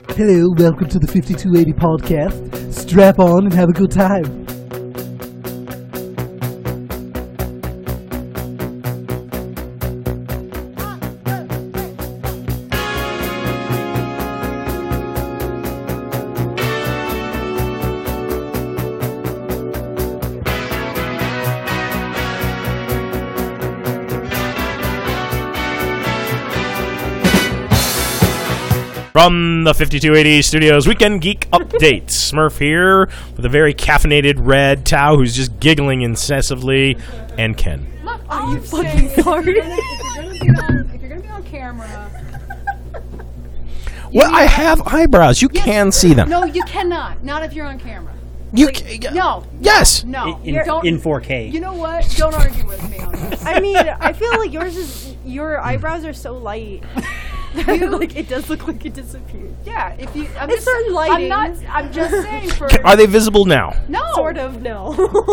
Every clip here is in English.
Hello, welcome to the 5280 podcast. Strap on and have a good time. From the 5280 Studios Weekend Geek Update, Smurf here with a very caffeinated red Tao who's just giggling incessantly, and Ken. Look, are you fucking sorry? If you're gonna be on camera, Well, I have eyebrows. You can see them. no, you cannot. Not if you're on camera. You No. Yes. No. In Don't. 4K. You know what? Don't argue with me on this. I mean, I feel like your eyebrows are so light. Like it does look like it disappeared. Yeah. If you, It's certain lighting. I'm just saying for. Are they visible now? No. Sort of, no.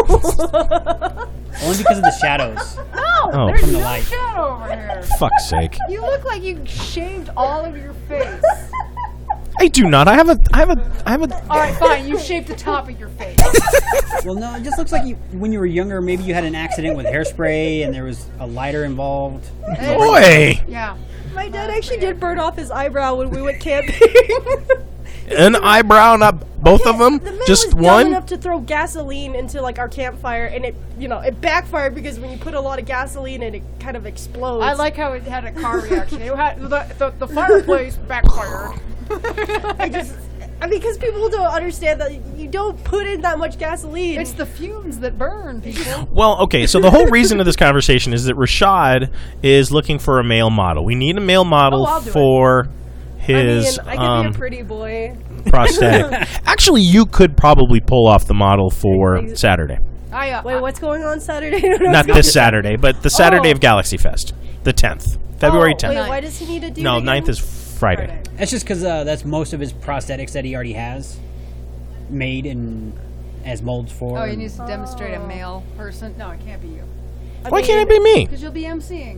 Only because of the shadows. No. Oh. There's From the no light. shadow over here. Fuck's sake. You look like you shaved all of your face. I do not. I have a. All right, fine. You shaved the top of your face. Well, no, it just looks like when you were younger, maybe you had an accident with hairspray and there was a lighter involved. Boy. Yeah. My dad actually did burn off his eyebrow when we went camping. An eyebrow, not both of them? The man Just was dumb one? enough to throw gasoline into like our campfire, and it backfired because when you put a lot of gasoline in, it kind of explodes. I like how it had a car reaction. It had the fireplace backfired. because people don't understand that you don't put in that much gasoline. It's the fumes that burn people. Well, okay, so the whole reason of this conversation is that Rashad is looking for a male model. We need a male model I'll do it. for his I could be a pretty boy. prosthetic. Actually, you could probably pull off the model for Saturday. Wait, what's going on Saturday? Not this Saturday, but the Saturday of Galaxy Fest, the 10th, February 10th. Wait, why does he need to do No, it again? 9th is Friday. That's just because that's most of his prosthetics that he already has made and as molds for. Oh, he needs to demonstrate a male person. No, it can't be you. Why can't it be me? Because you'll be emceeing.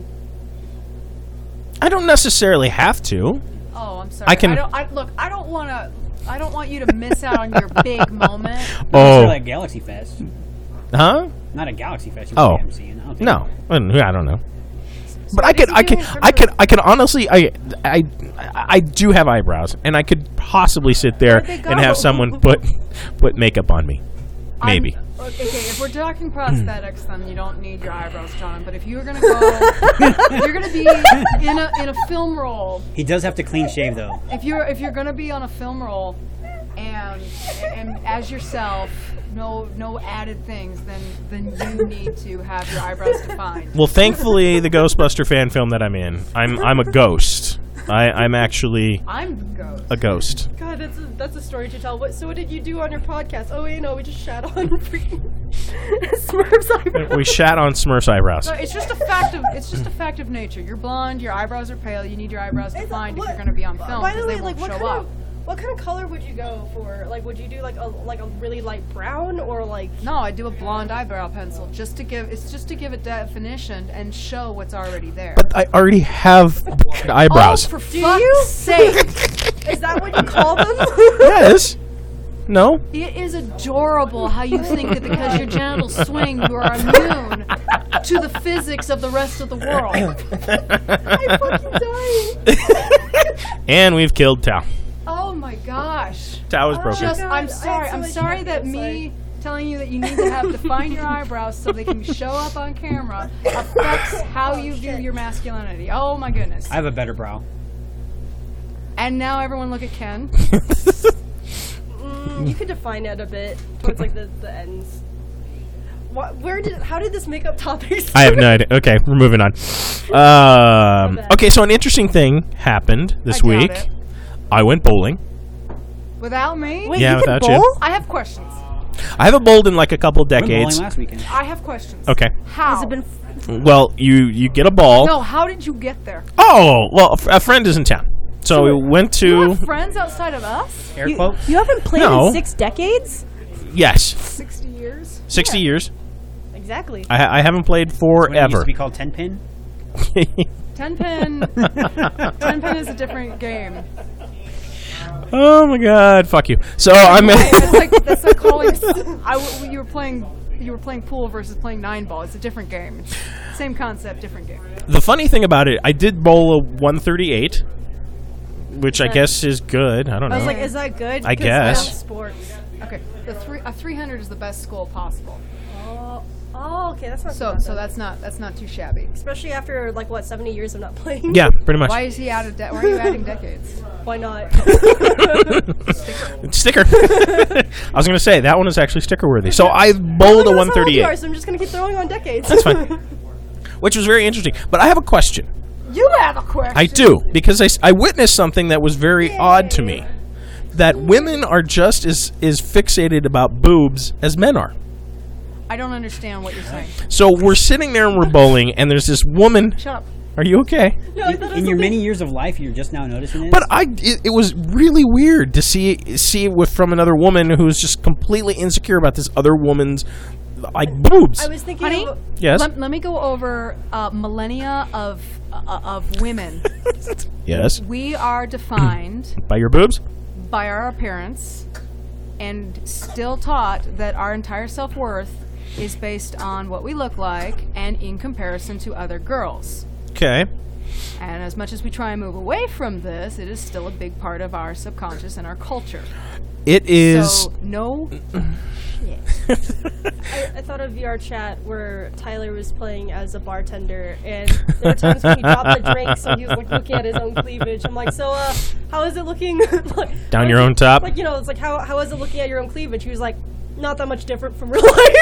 I don't necessarily have to. Oh, I'm sorry. I can- I don't want to. I don't want you to miss out on your big moment. Oh, Like Galaxy Fest. huh? Not a Galaxy Fest. You Oh. would be emceeing. I don't think No, I don't know. But I is he doing I could honestly, I do have eyebrows, and I could possibly sit there Where'd they and have go? someone put makeup on me, maybe. Okay, if we're talking prosthetics, then you don't need your eyebrows done. But if you're gonna go, if you're gonna be in a film role. he does have to clean shave though. If you're gonna be on a film role, and as yourself, no added things, then you need to have your eyebrows defined. Well, thankfully, the Ghostbuster fan film that I'm in, I'm a ghost. I'm actually I'm the ghost. a ghost. God, that's a story to tell. What did you do on your podcast? Oh, we just shat on freaking Smurf's eyebrows. We shat on Smurf's eyebrows. No, it's just a fact of nature. You're blonde. Your eyebrows are pale. You need your eyebrows defined if you're going to be on film. By the because way, they like won't show up. what kind of color would you go for? Like, would you do like a really light brown or like? No, I do a blonde eyebrow pencil just to give it definition and show what's already there. But I already have eyebrows. Oh, for Do fuck's you? sake! Is that what you call them? Yes. No. It is adorable how you think that because your genitals swing, you are immune to the physics of the rest of the world. I'm fucking dying. And we've killed Tao. Oh my gosh! Tao is broken. Just, God, I'm I sorry. have so I'm much sorry hair, that I'm me telling you that you need to have define your eyebrows so they can show up on camera affects how you view your masculinity. Oh my goodness! I have a better brow. And now everyone look at Ken. You could define it a bit towards like the ends. How did this makeup topic start? I have no idea. Okay, we're moving on. Okay, so an interesting thing happened this I doubt week. it. I went bowling. Without me, Wait, Yeah, you can without you. bowl? I have questions. I haven't bowled in like a couple I went bowling decades. last weekend. I have questions. Okay. How? Has it been? Well, you get a ball. No, how did you get there? Oh, well, a friend is in town. So we went You to... have friends outside of us? Air quotes. You haven't played No. in 6 decades? Yes, 60 years? 60 years. Exactly. I haven't played When it used forever. to be called 10-pin. 10 pin. 10 pin is a different game. Oh my God! Fuck you. So I'm. That's like calling. You were playing pool versus playing 9-ball. It's a different game. Same concept, different game. The funny thing about it, I did bowl a 138, which I guess is good. I don't know. I was like, is that good? I 'Cause guess. it's sports. Okay, a 300 is the best score possible. Oh, okay, that's not So that's not too shabby. especially after like what 70 years of not playing. Yeah, pretty much. Why is he out of Why are you adding decades? Why not? Sticker. I was going to say, that one is actually sticker worthy. So I bowled a That's how old you are, 138, so I'm just gonna keep throwing on decades. That's fine. which was very interesting. But I have a question. You have a question. I do, because I witnessed something that was very odd to me. That women are just as fixated about boobs as men are. I don't understand what you're saying. So we're sitting there and we're bowling, and there's this woman. Shut up. Are you okay? No, I thought it was In your something- many years of life, you're just now noticing this? But it was really weird to see it from another woman who's just completely insecure about this other woman's like boobs. I was thinking. Honey, Of, Yes. let me go over millennia of women. Yes. We are defined By your boobs? by our appearance and still taught that our entire self-worth is based on what we look like and in comparison to other girls. Okay. And as much as we try and move away from this, it is still a big part of our subconscious and our culture. It is. So, no. I thought of VR chat where Tyler was playing as a bartender, and there were times when he dropped the drink, so he was like looking at his own cleavage. I'm like, so how is it looking? Like, Down your own top? Like, it's like how is it looking at your own cleavage? He was like, not that much different from real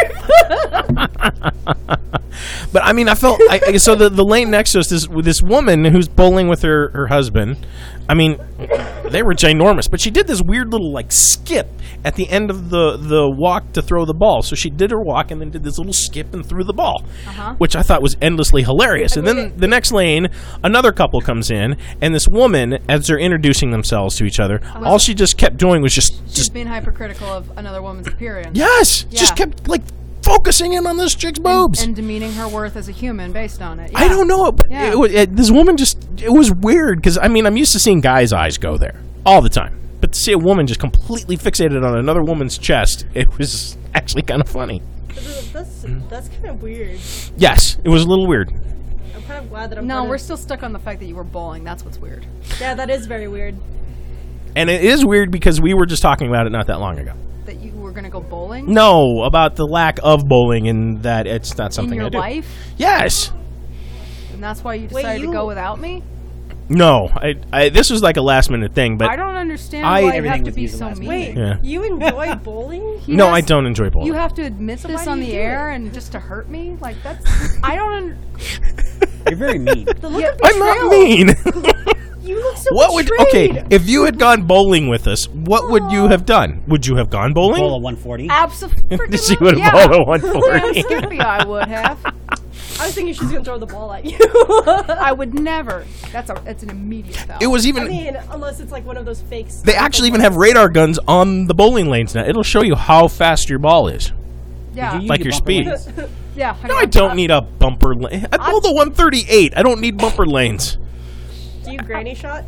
life. But I mean, I felt so. The lane next to us, this woman who's bowling with her husband. I mean, they were ginormous, but she did this weird little like skip at the end of the walk to throw the ball. So she did her walk and then did this little skip and threw the ball, which I thought was endlessly hilarious. And then the next lane, another couple comes in, and this woman, as they're introducing themselves to each other, all she just kept doing was Just being hypercritical of another woman's appearance. just Yeah. kept like focusing in on this chick's boobs. And demeaning her worth as a human based on it. I Yeah. don't know, but Yeah. this woman it was weird because I mean I'm used to seeing guys' eyes go there all the time, but to see a woman just completely fixated on another woman's chest, it was actually kind of funny. That's kind of weird. Yes, it was a little weird. I'm kind of glad that I'm. No, part we're of, still stuck on the fact that you were bowling. That's what's weird. Yeah, that is very weird. And it is weird because we were just talking about it not that long ago. That you were going to go bowling No, about the lack of bowling and that it's not in something your I do. life, Yes. and that's why you decided to go without me. No, this was like a last minute thing, but I don't understand I- why you Everything have to with be you the so last mean. Wait, Yeah. you enjoy bowling? He no, has- I don't enjoy bowling. You have to admit So this why on do you the do air it? and just to hurt me? Like that's I don't. You're very mean. The look Yeah, of I'm betrayal. not mean. You look so What would betrayed. if you had gone bowling with us? What would you have done? Would you have gone bowling? Bowl of 140. She would have bowled a 140. Damn Skippy, I would have. I was thinking she's gonna throw the ball at you. I would never. That's an immediate foul. It was I even. mean, unless it's like one of those fakes. They actually even have radar guns on the bowling lanes now. It'll show you how fast your ball is. yeah, Did you Like use your bumper speed. lanes? yeah. No, I don't need a bumper lane. I bowled a 138. I don't need bumper lanes. Do you granny shot?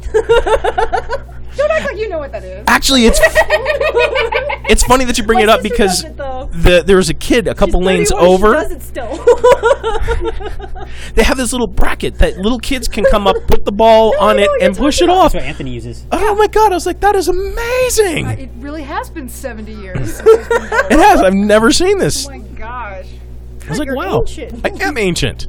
Don't act like you know what that is. Actually, it's funny that you bring My it up sister because does it, though. there was a kid a couple She's lanes 31, over. She does it still. They have this little bracket that little kids can come up, put the ball on it, and push it off. That's what Anthony uses. Oh my god! I was like, that is amazing. It really has been 70 years. It has. I've never seen this. Oh my gosh. I was like, You're wow, ancient. I am ancient.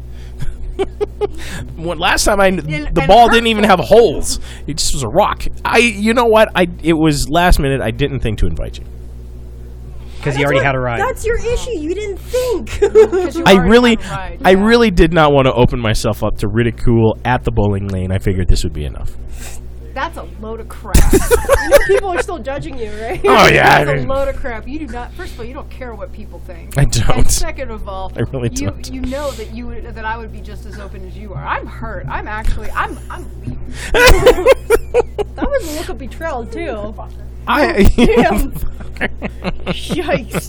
Last time the and ball didn't even have holes. It just was a rock. You know what? It was last minute. I didn't think to invite you. Because he already had a ride. That's your issue. You didn't think. I really did not want to open myself up to ridicule at the bowling lane. I figured this would be enough. That's a load of crap. You know people are still judging you, right? Oh yeah, That's a load of crap. You do not. First of all, you don't care what people think. I don't. And second of all, I really don't. You know that I would be just as open as you are. I'm hurt. I'm leaving. That was a look of betrayal too. Damn. Yikes.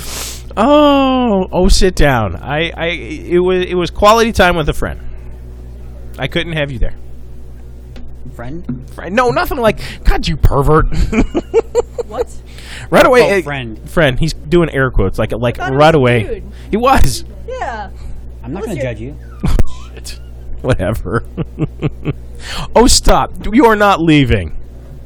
Oh, sit down. It was quality time with a friend. I couldn't have you there. Friend? No, nothing like, God, you pervert. What? Right away. Oh, friend. Friend. He's doing air quotes, like thought it right was a away. dude. He was. Yeah. I'm not What going was to your- judge you. Shit. Whatever. Oh, stop. You are not leaving.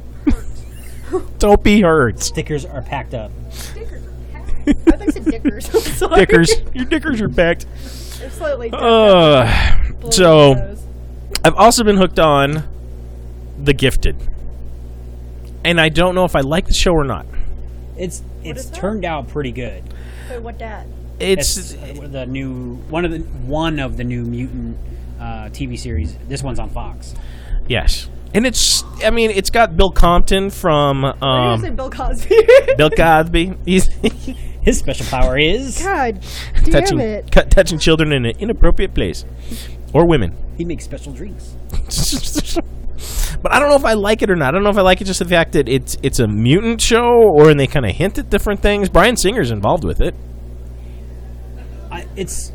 Don't be hurt. Stickers are packed up. Dickers. I think it's dickers. I'm sorry. Dickers. Your dickers are packed. They're slightly different. So, I've also been hooked on The Gifted. And I don't know if I like the show or not. It's is that? turned out pretty good. Wait, what that? It's the new one of the new Mutant TV series. This one's on Fox. yes. And it's got Bill Compton from I was gonna say Bill Cosby. Bill Cosby. He's His special power is God damn touching it. touching children in an inappropriate place. Or women. he makes special drinks. But I don't know if I like it or not. I don't know if I like it just the fact that it's a mutant show, or they kind of hint at different things. Bryan Singer's involved with it. It's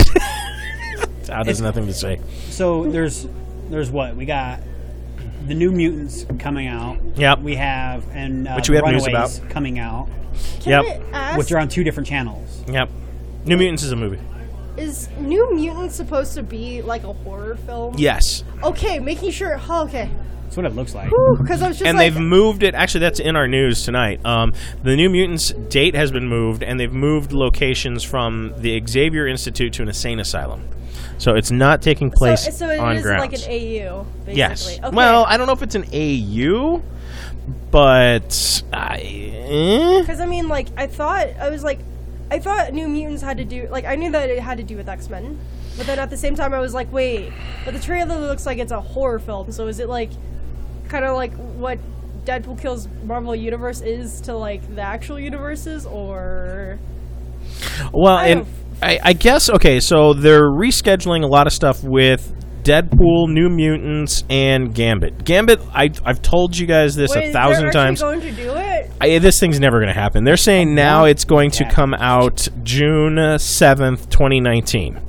There's nothing to say. so there's what we got. The New Mutants coming out. Yep. We have Which we have news Runaways about. coming out, Can Yep. I ask, which are on 2 different channels. Yep. New Mutants is a movie. is New Mutants supposed to be like a horror film? Yes. Okay, making sure. Oh, okay. That's what it looks like. Because I was just And like, they've moved it. Actually, that's in our news tonight. The New Mutants date has been moved, and they've moved locations from the Xavier Institute to an insane asylum. So it's not taking place so it on is grounds. like an AU, basically. Yes. Okay. Well, I don't know if it's an AU, but Because I mean, like, I thought New Mutants had to do, like, I knew that it had to do with X-Men, but then at the same time I was like, wait, but the trailer looks like it's a horror film, so is it like, kind of like what Deadpool Kills Marvel Universe is to, like, the actual universes, or... well, I and don't- I guess okay. So they're rescheduling a lot of stuff with Deadpool, New Mutants, and Gambit. Gambit, I've told you guys this Wait, 1,000 they're times. actually going to do it? This thing's never going to happen. They're saying now it's going to Yeah. come out June 7th, 2019,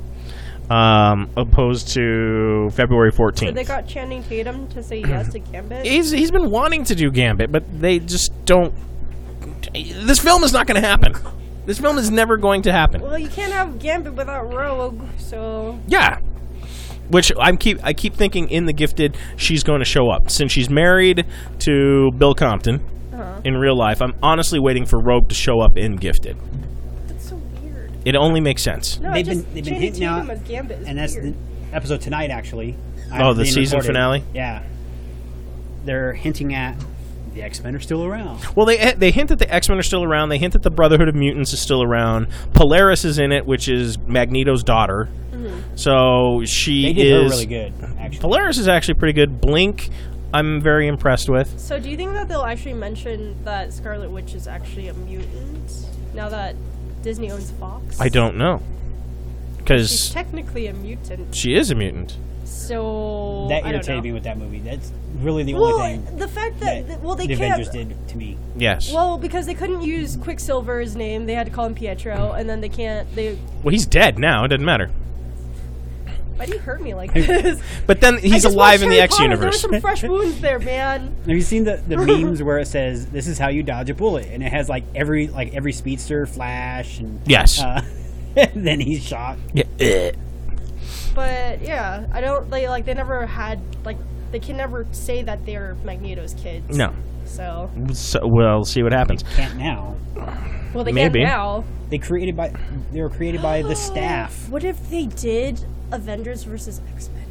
opposed to February 14th. So they got Channing Tatum to say yes to Gambit? He's been wanting to do Gambit, but they just don't. This film is not going to happen. This film is never going to happen. Well, you can't have Gambit without Rogue, so... Yeah. Which I keep thinking in The Gifted, she's going to show up. Since she's married to Bill Compton in real life, I'm honestly waiting for Rogue to show up in Gifted. That's so weird. It only makes sense. No, They've just been Channing hinting out, Tatum as Gambit is and that's weird. the episode tonight. Actually, Oh, the being season finale? Yeah, they're hinting at the X-Men are still around. Well, they hint that the X-Men are still around. They hint that the Brotherhood of Mutants is still around. Polaris is in it, which is Magneto's daughter. So she They did is her really good. Actually, Polaris is actually pretty good. Blink, I'm very impressed with. So do you think that they'll actually mention that Scarlet Witch is actually a mutant now that Disney owns Fox? I don't know. She's Because technically a mutant. she is a mutant. So that I don't irritated know. me with that movie. That's really the Well, only thing the fact that that they the can't. Avengers did to me. Yes. Well, because they couldn't use Quicksilver's name, they had to call him Pietro, and then they can't. Well, he's dead now. It doesn't matter. Why do you hurt me like this? But then I he's just alive watched in the Harry X Potter. universe. There were some fresh wounds there, man. Have you seen the memes where it says this is how you dodge a bullet, and it has like every speedster, Flash, and Yes. and then he's shot. Yeah. But yeah, I don't. They never had like they can never say that they're Magneto's kids. No. So We'll see what happens. Can't now. well, they Maybe. can now. They were created by the staff. What if they did Avengers versus X-Men?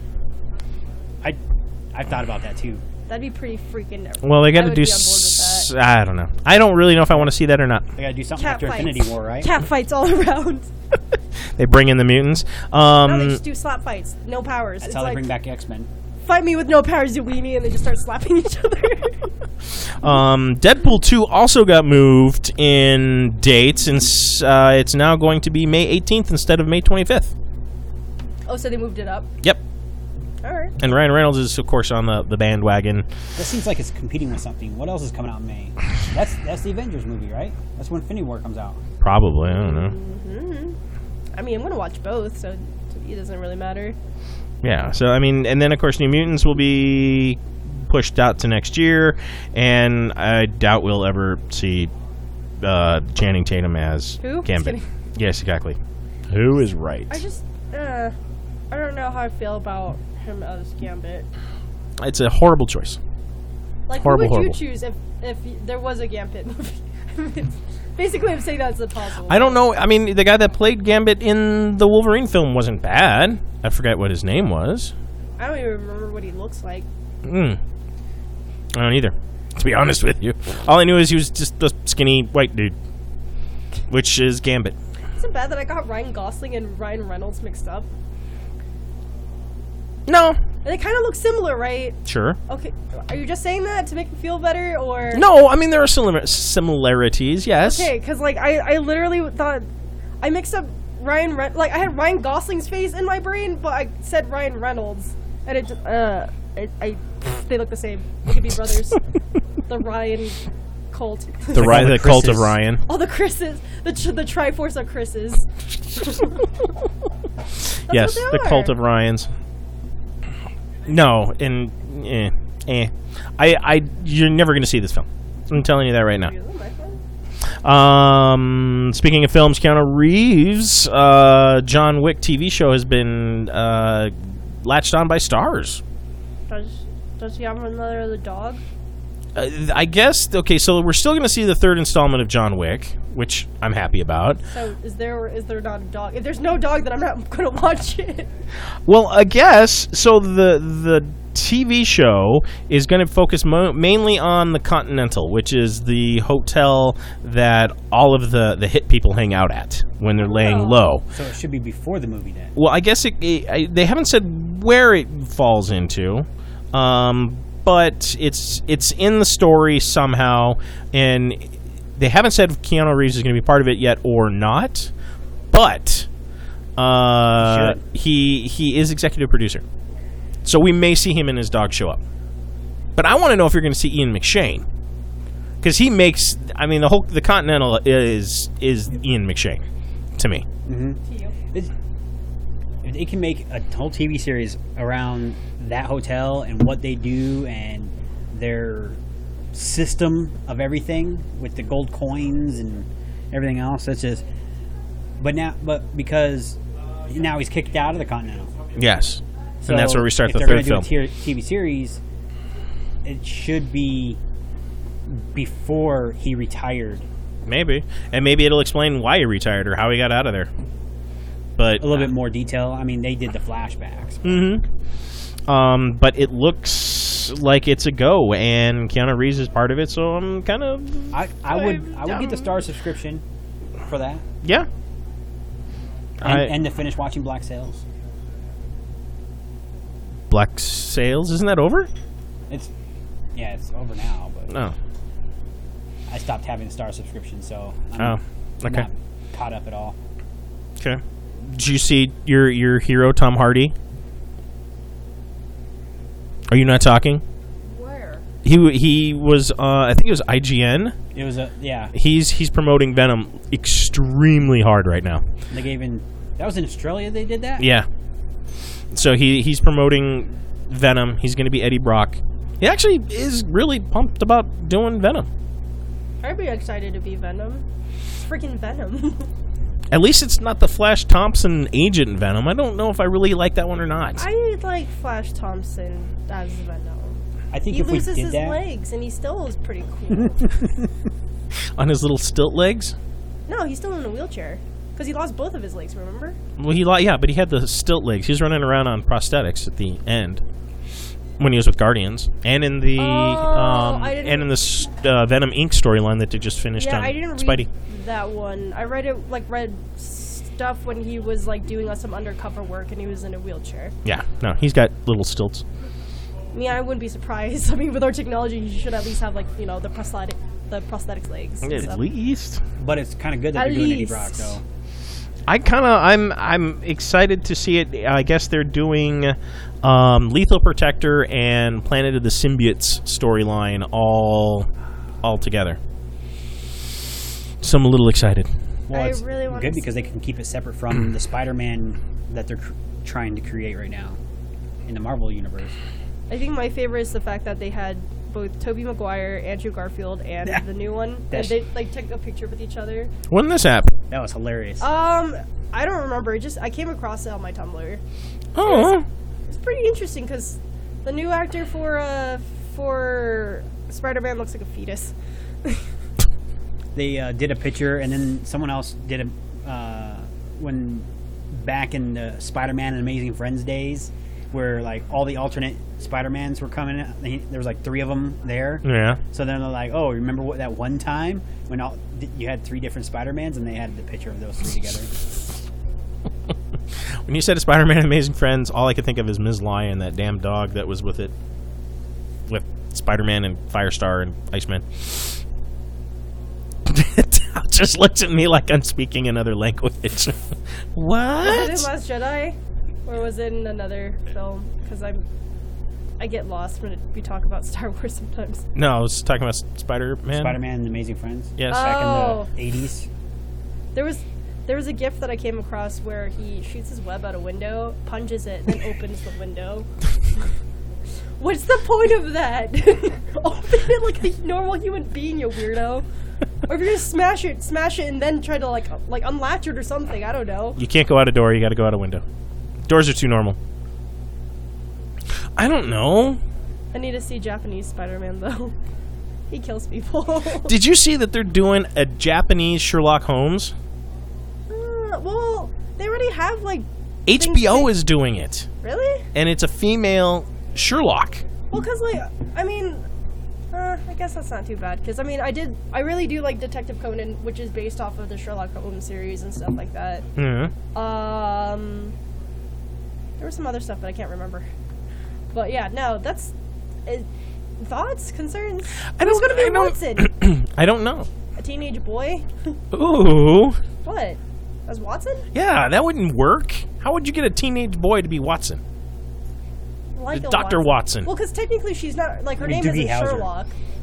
I've thought about that too. That'd be pretty freaking. Well, they got I to would do. be on board with that. I don't know. I don't really know if I want to see that or not. They gotta do something Cat after fights. Infinity War, right? Cat fights all around. They bring in the mutants. No, they just do slap fights. No powers. That's It's how they like, bring back X-Men. fight me with no powers, you weenie, and they just start slapping each other. Deadpool 2 also got moved in dates, and it's now going to be May 18th instead of May 25th. Oh, so they moved it up. Yep. All right. And Ryan Reynolds is, of course, on the bandwagon. That seems like it's competing with something. What else is coming out in May? That's the Avengers movie, right? That's when Infinity War comes out. Probably. I don't know. I mean, I'm gonna watch both, so it doesn't really matter. Yeah. So, I mean, and then, of course, New Mutants will be pushed out to next year, and I doubt we'll ever see Channing Tatum as Who? Gambit. Just Yes, exactly. Who is right? I just, I don't know how I feel about him as Gambit. It's a horrible choice. Like, Horrible, who would horrible. you choose if there was a Gambit movie? Basically, I'm saying that's impossible. I don't know. I mean, the guy that played Gambit in the Wolverine film wasn't bad. I forget what his name was. I don't even remember what he looks like. I don't either, to be honest with you. All I knew is he was just a skinny white dude, which is Gambit. Is it bad that I got Ryan Gosling and Ryan Reynolds mixed up? No. And they kind of look similar, right? Sure. Okay, are you just saying that to make me feel better, or No, I mean, there are similarities, yes. Okay, because like I literally thought I mixed up like I had Ryan Gosling's face in my brain, but I said Ryan Reynolds, and it just they look the same. They could be brothers. The Ryan cult. The Like all the cult of Chris's. Ryan. All the Chris's, the Triforce of Chris's. Yes, what the they cult are. of Ryans. No, and you're never going to see this film. I'm telling you that right now. Speaking of films, Keanu Reeves' John Wick TV show has been latched on by Starz. Does he have another of the dog? I guess. Okay, so we're still going to see the third installment of John Wick, which I'm happy about. So is there or is there not a dog? If there's no dog, then I'm not going to watch it. Well, I guess so. The TV show is going to focus mainly on the Continental, which is the hotel that all of the hit people hang out at when they're laying low. So it should be before the movie then. Well, I guess they haven't said where it falls into, but it's in the story somehow, and they haven't said if Keanu Reeves is going to be part of it yet or not. But he is executive producer, so we may see him and his dog show up. But I want to know if you're going to see Ian McShane, because he makes. I mean, the Continental is Ian McShane to me. If they can make a whole TV series around that hotel and what they do and their system of everything with the gold coins and everything else, that's just. But because now he's kicked out of the Continental. Yes, So and that's where we start if the they're third gonna film. do a TV series, it should be before he retired. Maybe, and maybe it'll explain why he retired or how he got out of there. But A little bit more detail. I mean, they did the flashbacks. But it looks like it's a go, and Keanu Reeves is part of it. So I'm kind of I would get the Star subscription for that, yeah. and to finish watching Black Sails. Black Sails, isn't that over? It's over now, but No. I stopped having the Star subscription, so I'm Oh, okay. not caught up at all. Okay. Did you see your hero Tom Hardy? Are you not talking? Where? He was I think it was IGN. It was He's promoting Venom extremely hard right now. They gave in. That was in Australia. They did that. Yeah. So he's promoting Venom. He's going to be Eddie Brock. He actually is really pumped about doing Venom. I'd be excited to be Venom. It's freaking Venom. At least it's not the Flash Thompson agent Venom. I don't know if I really like that one or not. I like Flash Thompson as Venom. I think He if we loses did his that, legs, and he still is pretty cool. On his little stilt legs. No, he's still in a wheelchair. Because he lost both of his legs, remember? Well, but he had the stilt legs. He was running around on prosthetics at the end when he was with Guardians, and in the Venom Inc. storyline that they just finished on I didn't read Spidey. that one. I read stuff when he was doing some undercover work and he was in a wheelchair. Yeah, no, he's got little stilts. I mean, I wouldn't be surprised. I mean, with our technology, you should at least have the prosthetic legs. and At stuff. least. but it's kind of good that At they're doing Eddie least. Brock, though. I'm excited to see it. I guess they're doing Lethal Protector and Planet of the Symbiotes storyline all together. So I'm a little excited. Well, I it's really wanna good see- because they can keep it separate from the Spider-Man that they're trying to create right now in the Marvel universe. I think my favorite is the fact that they had both Tobey Maguire, Andrew Garfield, and the new one. And they like took a picture with each other. When did this happen? That was hilarious. I don't remember. I came across it on my Tumblr. Oh, It's pretty interesting because the new actor for Spider-Man looks like a fetus. They did a picture, and then someone else did when back in the Spider-Man and Amazing Friends days, where like all the alternate Spider-Mans were coming out. There was like 3 of them there. yeah. So then they're like, "Oh, remember that one time when you had 3 different Spider-Mans?" And they had the picture of those 3 together. When you said Spider-Man and Amazing Friends, all I could think of is Ms. Lion, that damn dog that was with it, with Spider-Man and Firestar and Iceman. Tal just looks at me like I'm speaking another language. Was it What? in Last Jedi, or was it in another film? Because I get lost when we talk about Star Wars sometimes. No, I was talking about Spider-Man. Spider-Man and Amazing Friends. Yes. Back Oh. in the 80s. There was a GIF that I came across where he shoots his web out a window, punches it, then opens the window. What's the point of that? Open it like a normal human being, you weirdo. Or if you're gonna smash it, and then try to like unlatch it or something. I don't know. You can't go out a door. You got to go out a window. Doors are too normal. I don't know. I need to see Japanese Spider-Man though. He kills people. Did you see that they're doing a Japanese Sherlock Holmes? Well, they already have like. HBO is doing it, Really? and it's a female Sherlock. Well, cause like I mean, I guess that's not too bad. Cause I mean, I really do like Detective Conan, which is based off of the Sherlock Holmes series and stuff like that. Mm-hmm. There was some other stuff, but I can't remember. But yeah, no, that's thoughts, concerns. Who's gonna be Watson? I don't know. A teenage boy? Ooh, What? As Watson? yeah, that wouldn't work. How would you get a teenage boy to be Watson? Like a Dr. Watson. Well, because technically she's not like her name Doogie isn't Howser. Sherlock,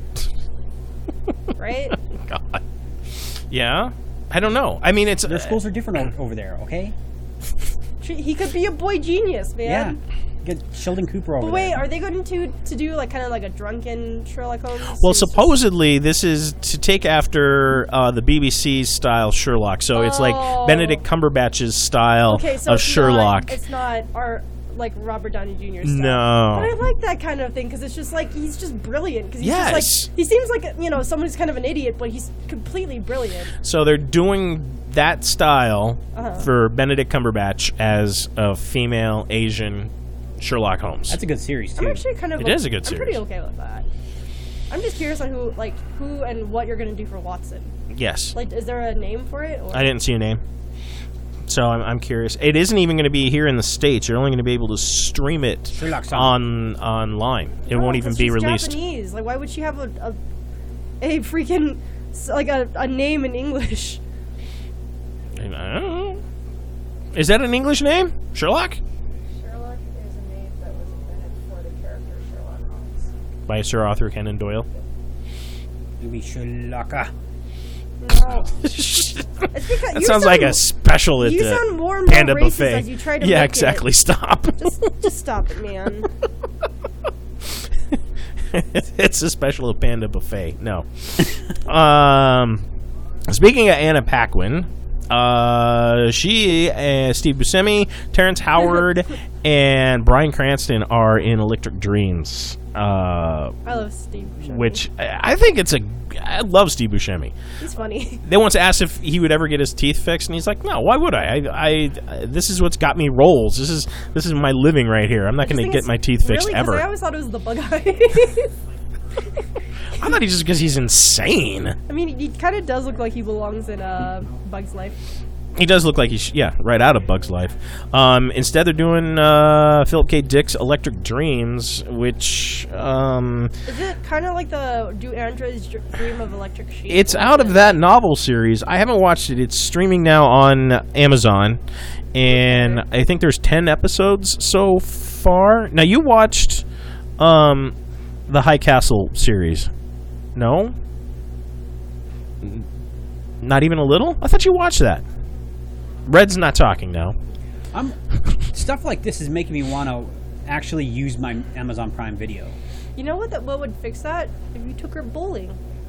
right? God. Yeah, I don't know. I mean, it's Their schools are different over there, okay? He could be a boy genius, man. Yeah. Get Sheldon Cooper over But wait, there. are they going to do like kind of like a drunken Sherlock Holmes? Well, Who's just- supposedly this is to take after the BBC style Sherlock. So it's like Oh. Benedict Cumberbatch's style okay, so of it's Sherlock. It's not our like Robert Downey Jr. style. No. But I like that kind of thing because it's just like he's just brilliant. Because he's Yes. just like he seems like someone who's kind of an idiot, but he's completely brilliant. So they're doing that style Uh-huh. for Benedict Cumberbatch as a female Asian Sherlock Holmes. That's a good series, too. I'm actually kind of. It is a good I'm pretty series. okay with that. I'm just curious on who and what you're gonna do for Watson. Yes. Like, is there a name for it? Or? I didn't see a name. So I'm curious. It isn't even going to be here in the States. You're only going to be able to stream it Sherlock Holmes. online. It No, won't even 'cause be she's released. Japanese. Like, why would she have a freaking like a name in English? I don't know. Is that an English name? Sherlock? Sherlock is a name that was invented for the character Sherlock Holmes. By Sir Arthur Conan Doyle. Maybe Sherlocka. No. It's because That you sounds like sound- a special at you the sound more and more Panda racist Buffet. as you try to yeah, make exactly. it. Stop. Just stop it, man. It's a special at Panda Buffet. No. Speaking of Anna Paquin, she, Steve Buscemi, Terrence Howard, and Bryan Cranston are in Electric Dreams. I love Steve Buscemi. Which I think I love Steve Buscemi. He's funny. They once asked if he would ever get his teeth fixed, and he's like, "No, why would I this is what's got me rolls. This is my living right here. I'm not going to get my teeth fixed really, 'cause ever." I always thought it was the bug eyes. I thought just because he's insane. I mean, he kind of does look like he belongs in Bug's Life. He does look like he's right out of Bug's Life. Instead, they're doing Philip K. Dick's Electric Dreams, which Is it kind of like the Do Androids Dream of Electric Sheep? it's out of that novel series. I haven't watched it. It's streaming now on Amazon, and I think there's 10 episodes so far. Now, you watched the High Castle series, no? Not even a little? I thought you watched that. Red's not talking now. Stuff like this is making me want to actually use my Amazon Prime Video. You know what would fix that? If you took her bowling.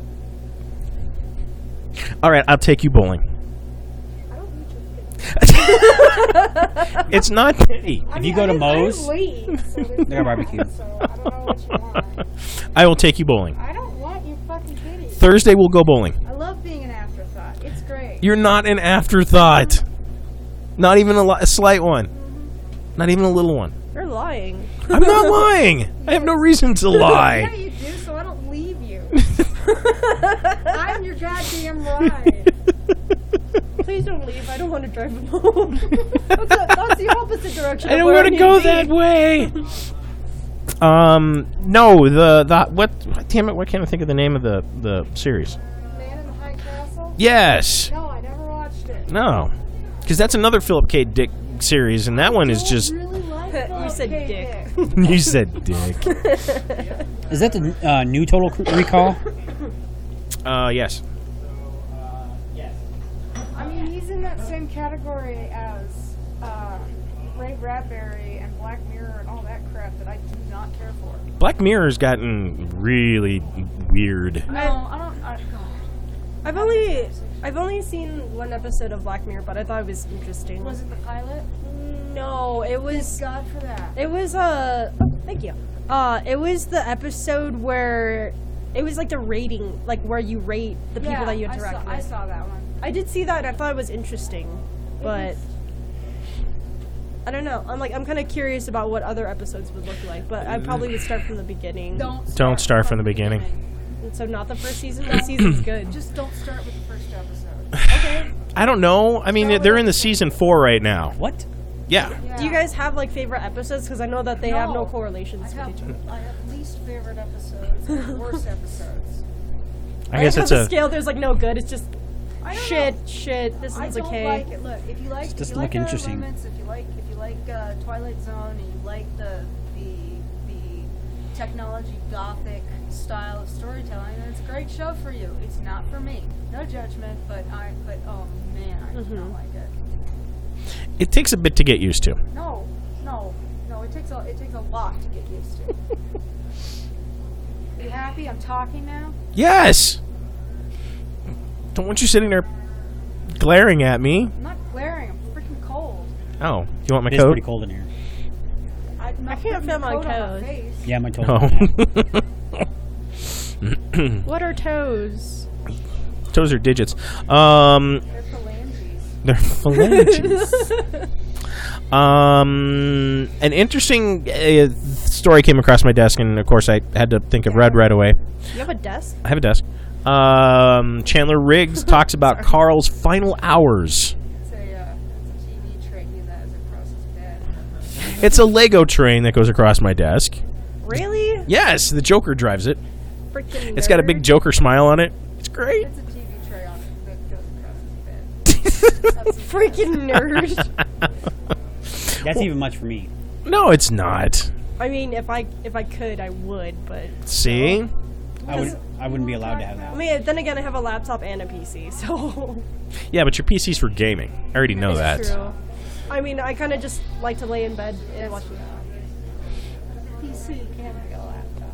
All right, I'll take you bowling. I don't need your pity. It's not pity. If you go to Moe's, Wait. they got barbecue. So I don't know what you want. I will take you bowling. I don't want your fucking pity. Thursday we'll go bowling. I love being an afterthought. It's great. You're not an afterthought. Not even a slight one. Not even a little one. You're lying. I'm not lying. I have no reason to Yeah, lie. you do, so I don't leave you. I'm your goddamn ride. Please don't leave. I don't want to drive him home. That's the opposite direction. I of don't where want to need go be. that way. No, the what? Damn it! Why can't I think of the name of the series? Man in the High Castle? Yes. No, I never watched it. No, because that's another Philip K. Dick series, and that one is just. Really like You said dick. You said dick. Is that the new Total Recall? Yes. I mean, he's in that same category as Ray Bradbury and Black Mirror and all that crap that I do not care for. Black Mirror's gotten really weird. No, I don't. I've only seen one episode of Black Mirror, but I thought it was interesting. Was it the pilot? No, it was. God for that. It was thank you. It was the episode where it was like the rating, like where you rate the people that you interact with. I saw that one. I did see that, and I thought it was interesting, but I don't know. I'm kind of curious about what other episodes would look like, but I probably would start from the beginning. Don't start from the beginning. And so not the first season. That season's good. Just don't start with the first episode. Okay. I don't know. I mean, they're in the season 4 right now. What? Yeah. Do you guys have like favorite episodes? Because I know that they have no No. correlations I with each other. have least favorite episodes and worst episodes. I guess it's on the a. scale. There's like no good. It's just I don't shit, know. shit. This I one's don't okay. like it. Look, if you like, Just if you look like interesting. Limits, if you like Twilight Zone, and you like the technology gothic style of storytelling, then it's a great show for you. It's not for me. No judgment, but oh man, I do not like it. It takes a bit to get used to. No. It takes a lot to get used to. You happy? I'm talking now. Yes. Don't want you sitting there glaring at me. I'm not glaring. I'm freaking cold. Oh, you want my It is coat? pretty cold in here. I'm not I can't putting feel my the coat on toes. face. Yeah, my toes. Oh. What are toes? Toes are digits. They're phalanges. They're phalanges. An interesting story came across my desk, and of course I had to think of Red right away. You have a desk? I have a desk. Chandler Riggs talks about Carl's final hours. It's a TV train that is across his bed. It's a Lego train that goes across my desk. Really? Yes, the Joker drives it. Freaking. It's got a big Joker smile on it. It's great. It's a TV tray on it that goes across his bed. That's freaking nerd. That's even much for me. No, it's not. I mean, if I could, I would, but See? I wouldn't be allowed to have I that. mean, then again, I have a laptop and a PC, so Yeah, but your PC's for gaming. I already know that. it's true. I mean, I kind of just like to lay in bed and watch. PC can be a laptop.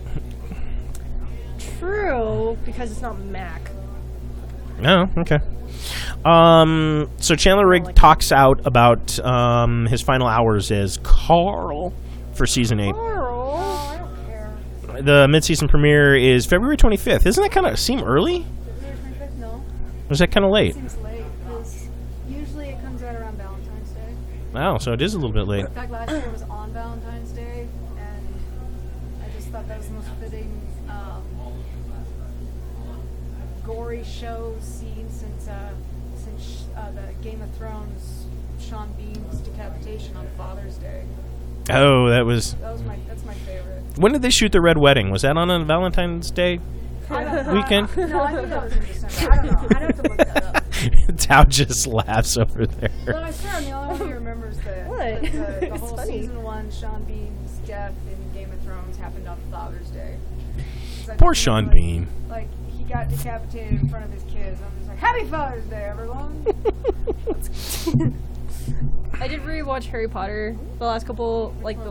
True, because it's not Mac. Oh, okay. So Chandler Riggs talks out about his final hours as Carl for season 8. Carl. I don't care. The mid-season premiere is February 25th. Isn't that kind of seem early? February 25th? No. Or is that kind of late? Seems late because usually it comes out around Valentine's Day. Wow, so it is a little bit late. In fact, last year was on Valentine's Day, and I just thought that was the most fitting gory show scene since the Game of Thrones Sean Bean's decapitation on Father's Day. Oh, that's my favorite. When did they shoot the Red Wedding? Was that on a Valentine's Day weekend? No, I think that was in December. I don't know. I'd have to look that up. Tao just laughs over there. But I swear I'm the only one who remembers that. What? The It's whole funny. season 1 Sean Bean's death in Game of Thrones happened on Father's Day. 'Cause I Poor think, Sean like- Bean. Like, he got decapitated in front of his kids. I'm just like, Happy Father's Day, everyone! I did rewatch Harry Potter the last couple, like the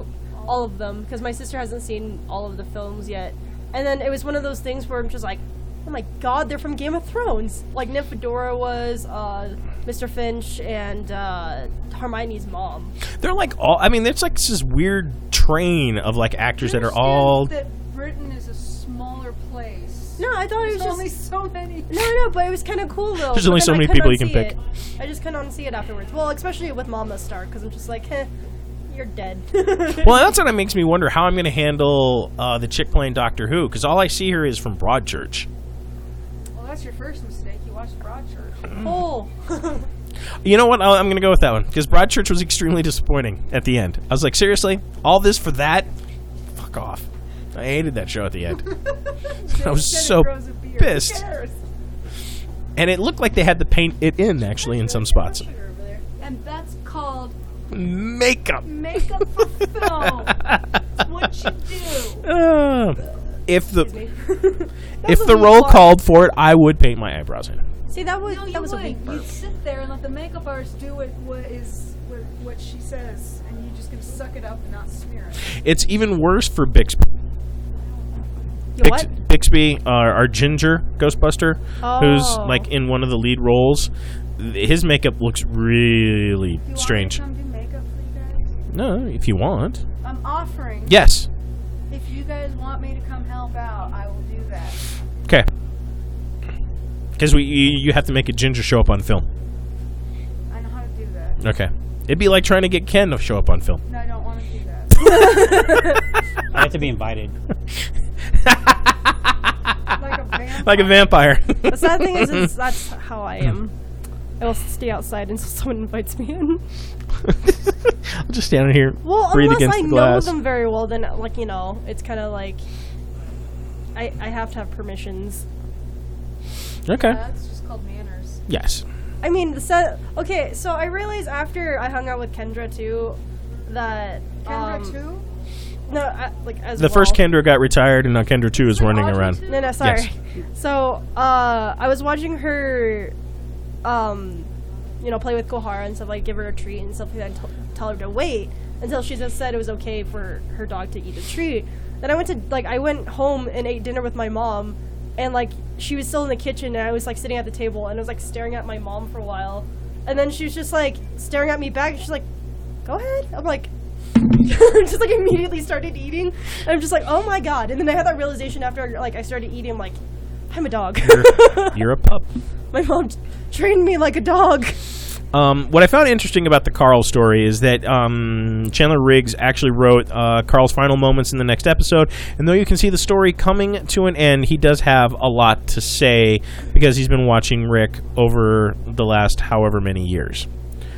all of them because my sister hasn't seen all of the films yet. And then it was one of those things where I'm just like, oh my god, they're from Game of Thrones. Like Nymphadora was, Mr. Finch, and Hermione's mom. They're like all. I mean, there's like this weird train of like actors that are all. That Britain is a smaller place. No, I thought it was There's just only so many. No, but it was kind of cool though. There's But only then so I many could people not you can see pick. it. I just couldn't unsee it afterwards. Well, especially with Mama Star, because I'm just like, you're dead. Well, that's what makes me wonder how I'm going to handle the chick playing Doctor Who, because all I see her is from Broadchurch. Well, that's your first mistake. You watched Broadchurch. Oh. You know what? I'm going to go with that one, because Broadchurch was extremely disappointing at the end. I was like, seriously? All this for that? Fuck off. I hated that show at the end. I was so pissed. And it looked like they had to paint it in, actually, in some spots. And that's called Makeup. makeup for film. It's what you do. If the was if a the weak role part. called for it, I would paint my eyebrows in. See, that was No, you that was a wouldn't. weak burp. You'd sit there and let the makeup artist do what she says, and you're just gonna suck it up and not smear it. It's even worse for Bixby. You what? Bixby, our ginger Ghostbuster, who's Oh. like in one of the lead roles. His makeup looks really You strange. Want me to come do makeup for you guys? No, if you want. I'm offering. Yes. If you guys want me to come help out, I will do that. Okay. Because you have to make a ginger show up on film. I know how to do that. Okay. It'd be like trying to get Ken to show up on film. No, I don't want to do that. I have to be invited. Like a vampire. Like a vampire. The sad thing is that's how I am. I will stay outside until someone invites me in. I'll just stand here, Well, breathe unless against I the know glass. them very well, then it's kind of like I have to have permissions. Okay. That's just called manners. Yes. I mean, okay, so I realized after I hung out with Kendra too that Kendra too? no, as The first Kendra got retired, and now Kendra 2 is running Audrey around. too? No, sorry. Yes. So, I was watching her, play with Kohara and stuff, like give her a treat and stuff like that, and tell her to wait until she just said it was okay for her dog to eat a treat. Then I went home and ate dinner with my mom, and she was still in the kitchen, and I was sitting at the table, and I was staring at my mom for a while, and then she was just staring at me back, and she's like, "Go ahead." I'm like. Just immediately started eating, and I'm just like, oh my god. And then I had that realization after I started eating, I'm like, I'm a dog. You're a pup. My mom trained me like a dog. What I found interesting about the Carl story is that Chandler Riggs actually wrote Carl's final moments in the next episode, and though you can see the story coming to an end, he does have a lot to say because he's been watching Rick over the last however many years.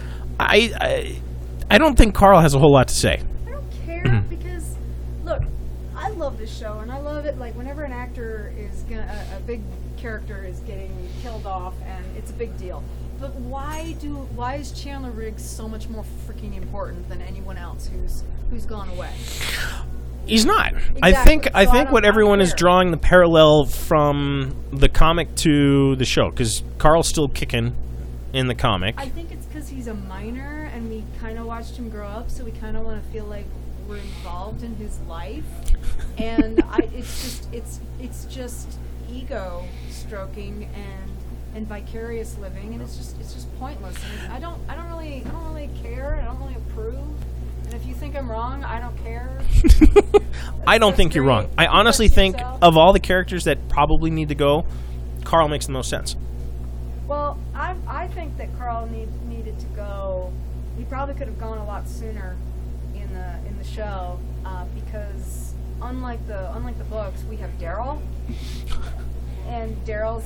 I don't think Carl has a whole lot to say. I don't care because, look, I love this show and I love it. Whenever an actor is a big character is getting killed off, and it's a big deal. But why is Chandler Riggs so much more freaking important than anyone else who's gone away? He's not. Exactly. I think So I don't- what I don't everyone is care. drawing the parallel from the comic to the show, because Carl's still kicking in the comic. I think it's because he's a minor and we kind of watched him grow up, so we kind of want to feel like we're involved in his life. And it's just ego stroking and vicarious living, and it's just pointless. And I don't really care. I don't really approve. And if you think I'm wrong, I don't care. I don't That's think you're great. wrong. I Keep honestly that to think yourself. of all the characters that probably need to go, Carl makes the most sense. Well, I think that Carl needed to go. He probably could have gone a lot sooner in the show because unlike the books, we have Daryl, and Daryl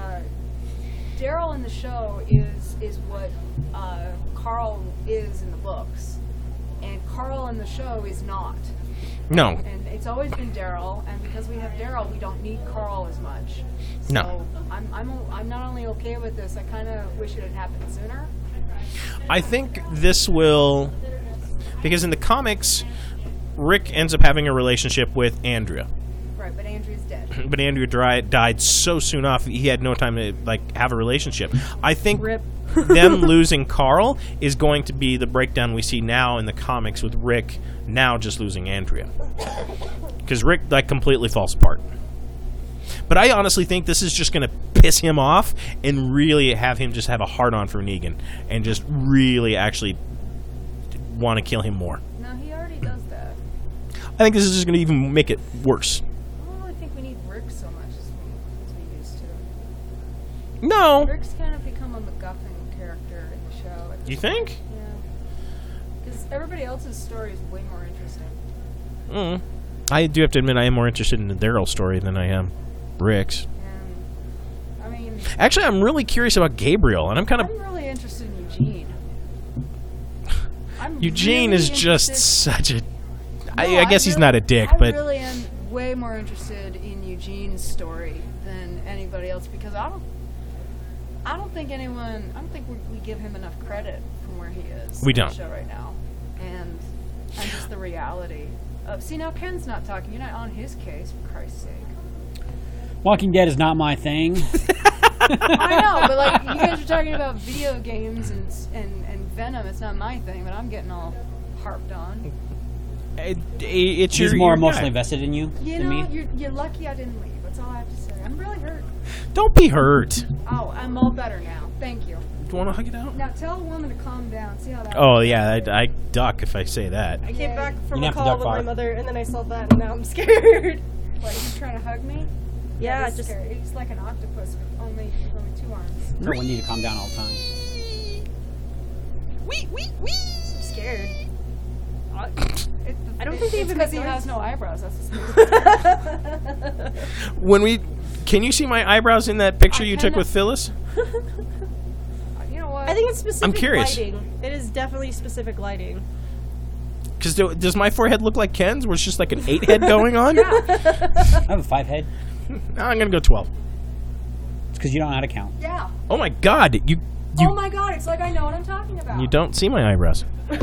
in the show is what Carl is in the books, and Carl in the show is not. No. And it's always been Daryl, and because we have Daryl, we don't need Carl as much. So No. I'm not only okay with this, I kind of wish it had happened sooner. I think this will, because in the comics, Rick ends up having a relationship with Andrea. Right. Right, but Andrea's dead. But Andrea died so soon off, he had no time to have a relationship. I think Rip. them losing Carl is going to be the breakdown we see now in the comics with Rick now just losing Andrea. Because Rick completely falls apart. But I honestly think this is just going to piss him off and really have him just have a hard-on for Negan and just really actually want to kill him more. No, he already does that. I think this is just going to even make it worse. I don't really think we need Rick so much as we used to. No. Rick's kind of become a MacGuffin character in the show. You think? Yeah. Because everybody else's story is way more interesting. I do have to admit I am more interested in the Daryl story than I am Rick's. And, I mean... Actually, I'm really curious about Gabriel, and I'm really interested in Eugene. Eugene really is just interested- such a... No, I guess he's not a dick, I but... really am way more interested in Eugene's story than anybody else because I don't think we give him enough credit from where he is. We in the don't. show right now, and just the reality of. See, now Ken's not talking. You're not on his case, for Christ's sake. Walking Dead is not my thing. I know, but you guys are talking about video games and Venom. It's not my thing, but I'm getting all harped on. It's He's your more guy. emotionally vested in you You than know, me. you're lucky I didn't leave. That's all I have to say. I'm really hurt. Don't be hurt. Oh, I'm all better now. Thank you. Do you want to hug it out? Now tell a woman to calm down. See how that Oh, works. yeah, I duck if I say that. I came back from You a have to call duck with my far. mother, and then I saw that, and now I'm scared. What, you trying to hug me? Yeah, That is just scary. He's like an octopus with only 2 arms. Everyone need to calm down all the time. I'm scared. I don't think they even because make he has noise. no eyebrows. That's Can you see my eyebrows in that picture I you took cannot- with Phyllis? You know what? I think it's specific I'm curious. lighting. It is definitely specific lighting. Because does my forehead look like Ken's, where it's just like an 8 head going on? Yeah. I have a 5 head. No, I'm going to go 12. It's because you don't know how to count. Yeah. Oh my God, you Oh my God! It's like I know what I'm talking about. you don't see my eyebrows.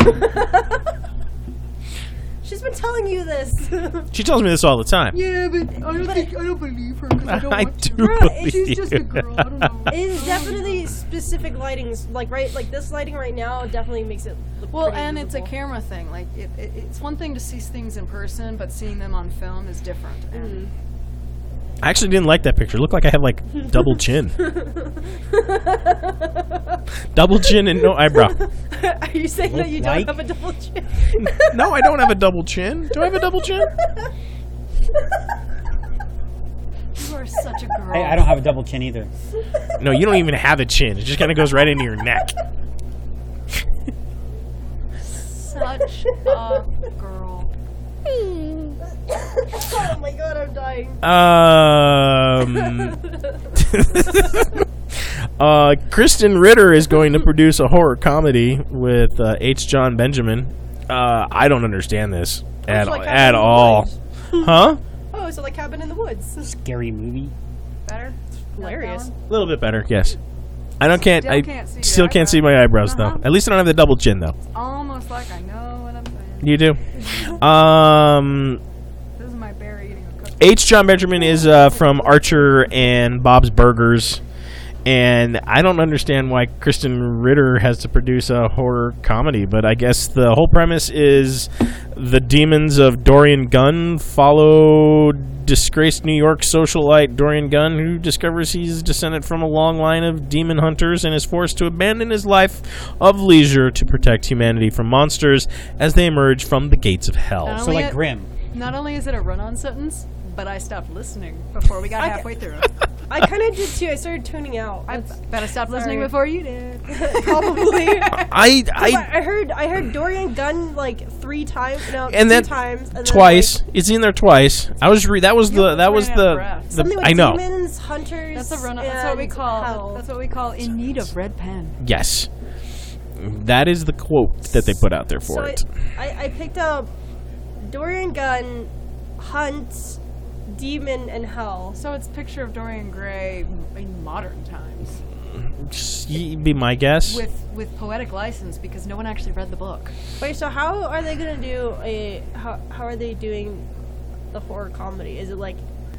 She's been telling you this. She tells me this all the time. Yeah, but I don't believe her because I don't I want do to. believe She's just a you. girl. I don't know. It is definitely specific lightings. Like this lighting right now definitely makes it look Well, pretty and it's a visible. camera thing. Like it's one thing to see things in person, but seeing them on film is different. And I actually didn't like that picture. It looked like I have double chin. Double chin and no eyebrow. Are you saying that you don't Like- have a double chin? No, I don't have a double chin. Do I have a double chin? you are such a girl. Hey, I don't have a double chin either. No, you don't even have a chin. It just kind of goes right into your neck. Such a girl. Oh my god, I'm dying. Kristen Ritter is going to produce a horror comedy with H. John Benjamin. I don't understand this at like Cabin at in the all. Woods. Huh? Oh, so like Cabin in the Woods. Scary movie. Better. Hilarious. A little bit better, yes. I Still can't see your still can't see my eyebrows though. Uh-huh. At least I don't have the double chin though. Almost like I know what I'm saying. You do. This is my bear eating a cookie. H. John Benjamin is from Archer and Bob's Burgers, and I don't understand why Kristen Ritter has to produce a horror comedy, but I guess the whole premise is the demons of Dorian Gunn follow disgraced New York socialite Dorian Gunn, who discovers he's descended from a long line of demon hunters and is forced to abandon his life of leisure to protect humanity from monsters as they emerge from the gates of hell. Not So only like it- Grimm. Not only is it a run-on sentence, but I stopped listening before we got halfway through. I kind of did too. I started tuning out. I That's bet I stopped listening Sorry. before you did. probably. I I heard Dorian Gunn like 3 times. No, And 2 then times. And then, twice. It's in there twice. I was that was the that was ran out of the, breath. the something with I know. demons, hunters. That's a run-on. That's what we and call. hell. That's what we call in need of red pen. Yes. That is the quote that they put out there for So it. I picked up Dorian Gunn, Hunt, Demon, and Hell. So it's a picture of Dorian Gray in modern times Just be my guess. with poetic license because no one actually read the book. Wait, so how are they gonna do how are they doing the horror comedy? Is it like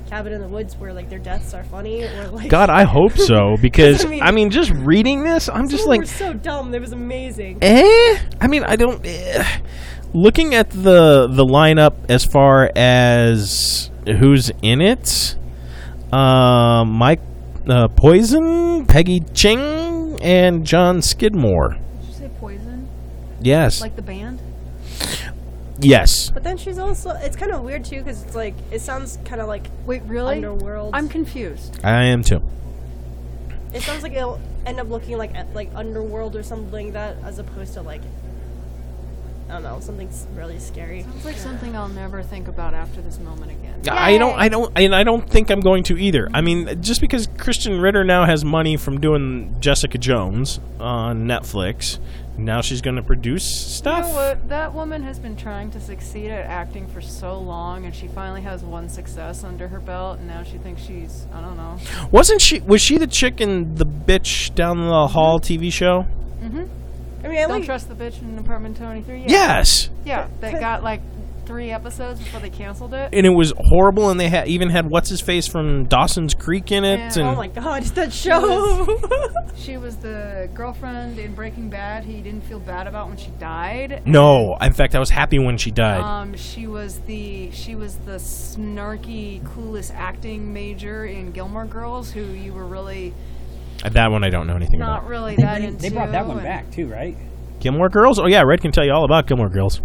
Cabin in the Woods where like their deaths are funny or like God, I hope so, because I mean- just reading this, I'm just some like, were so dumb. It was amazing. I mean, I don't. Looking at the lineup as far as who's in it, Mike Poison, Peggy Ching, and John Skidmore. Did you say Poison? Yes. Like the band? Yes. But then she's also it's kind of weird too because it's like it sounds kind of like Wait, really? Underworld. I'm confused. I am too. It sounds like it'll end up looking like Underworld or something like that, as opposed to like I don't know, something really scary. Sounds like something I'll never think about after this moment again. I don't think I'm going to either. I mean, just because Christian Ritter now has money from doing Jessica Jones on Netflix, now she's going to produce stuff. You know what? That woman has been trying to succeed at acting for so long, and she finally has one success under her belt, and now she thinks she's, I don't know. Was she the chick in the Bitch Down the Hall TV show? Mm-hmm. I mean, I Don't like Trust the Bitch in Apartment 23? Yeah. Yes. Yeah, they got like 3 episodes before they canceled it. And it was horrible, and they even had what's-his-face from Dawson's Creek in it. Yeah. And oh my god, that show. She was the girlfriend in Breaking Bad he didn't feel bad about when she died. No, in fact, I was happy when she died. She was the snarky, clueless acting major in Gilmore Girls, who you were really That one I don't know anything not about. really that into. They brought that one and- back too, right? Gilmore Girls? Oh, yeah, Red can tell you all about Gilmore Girls.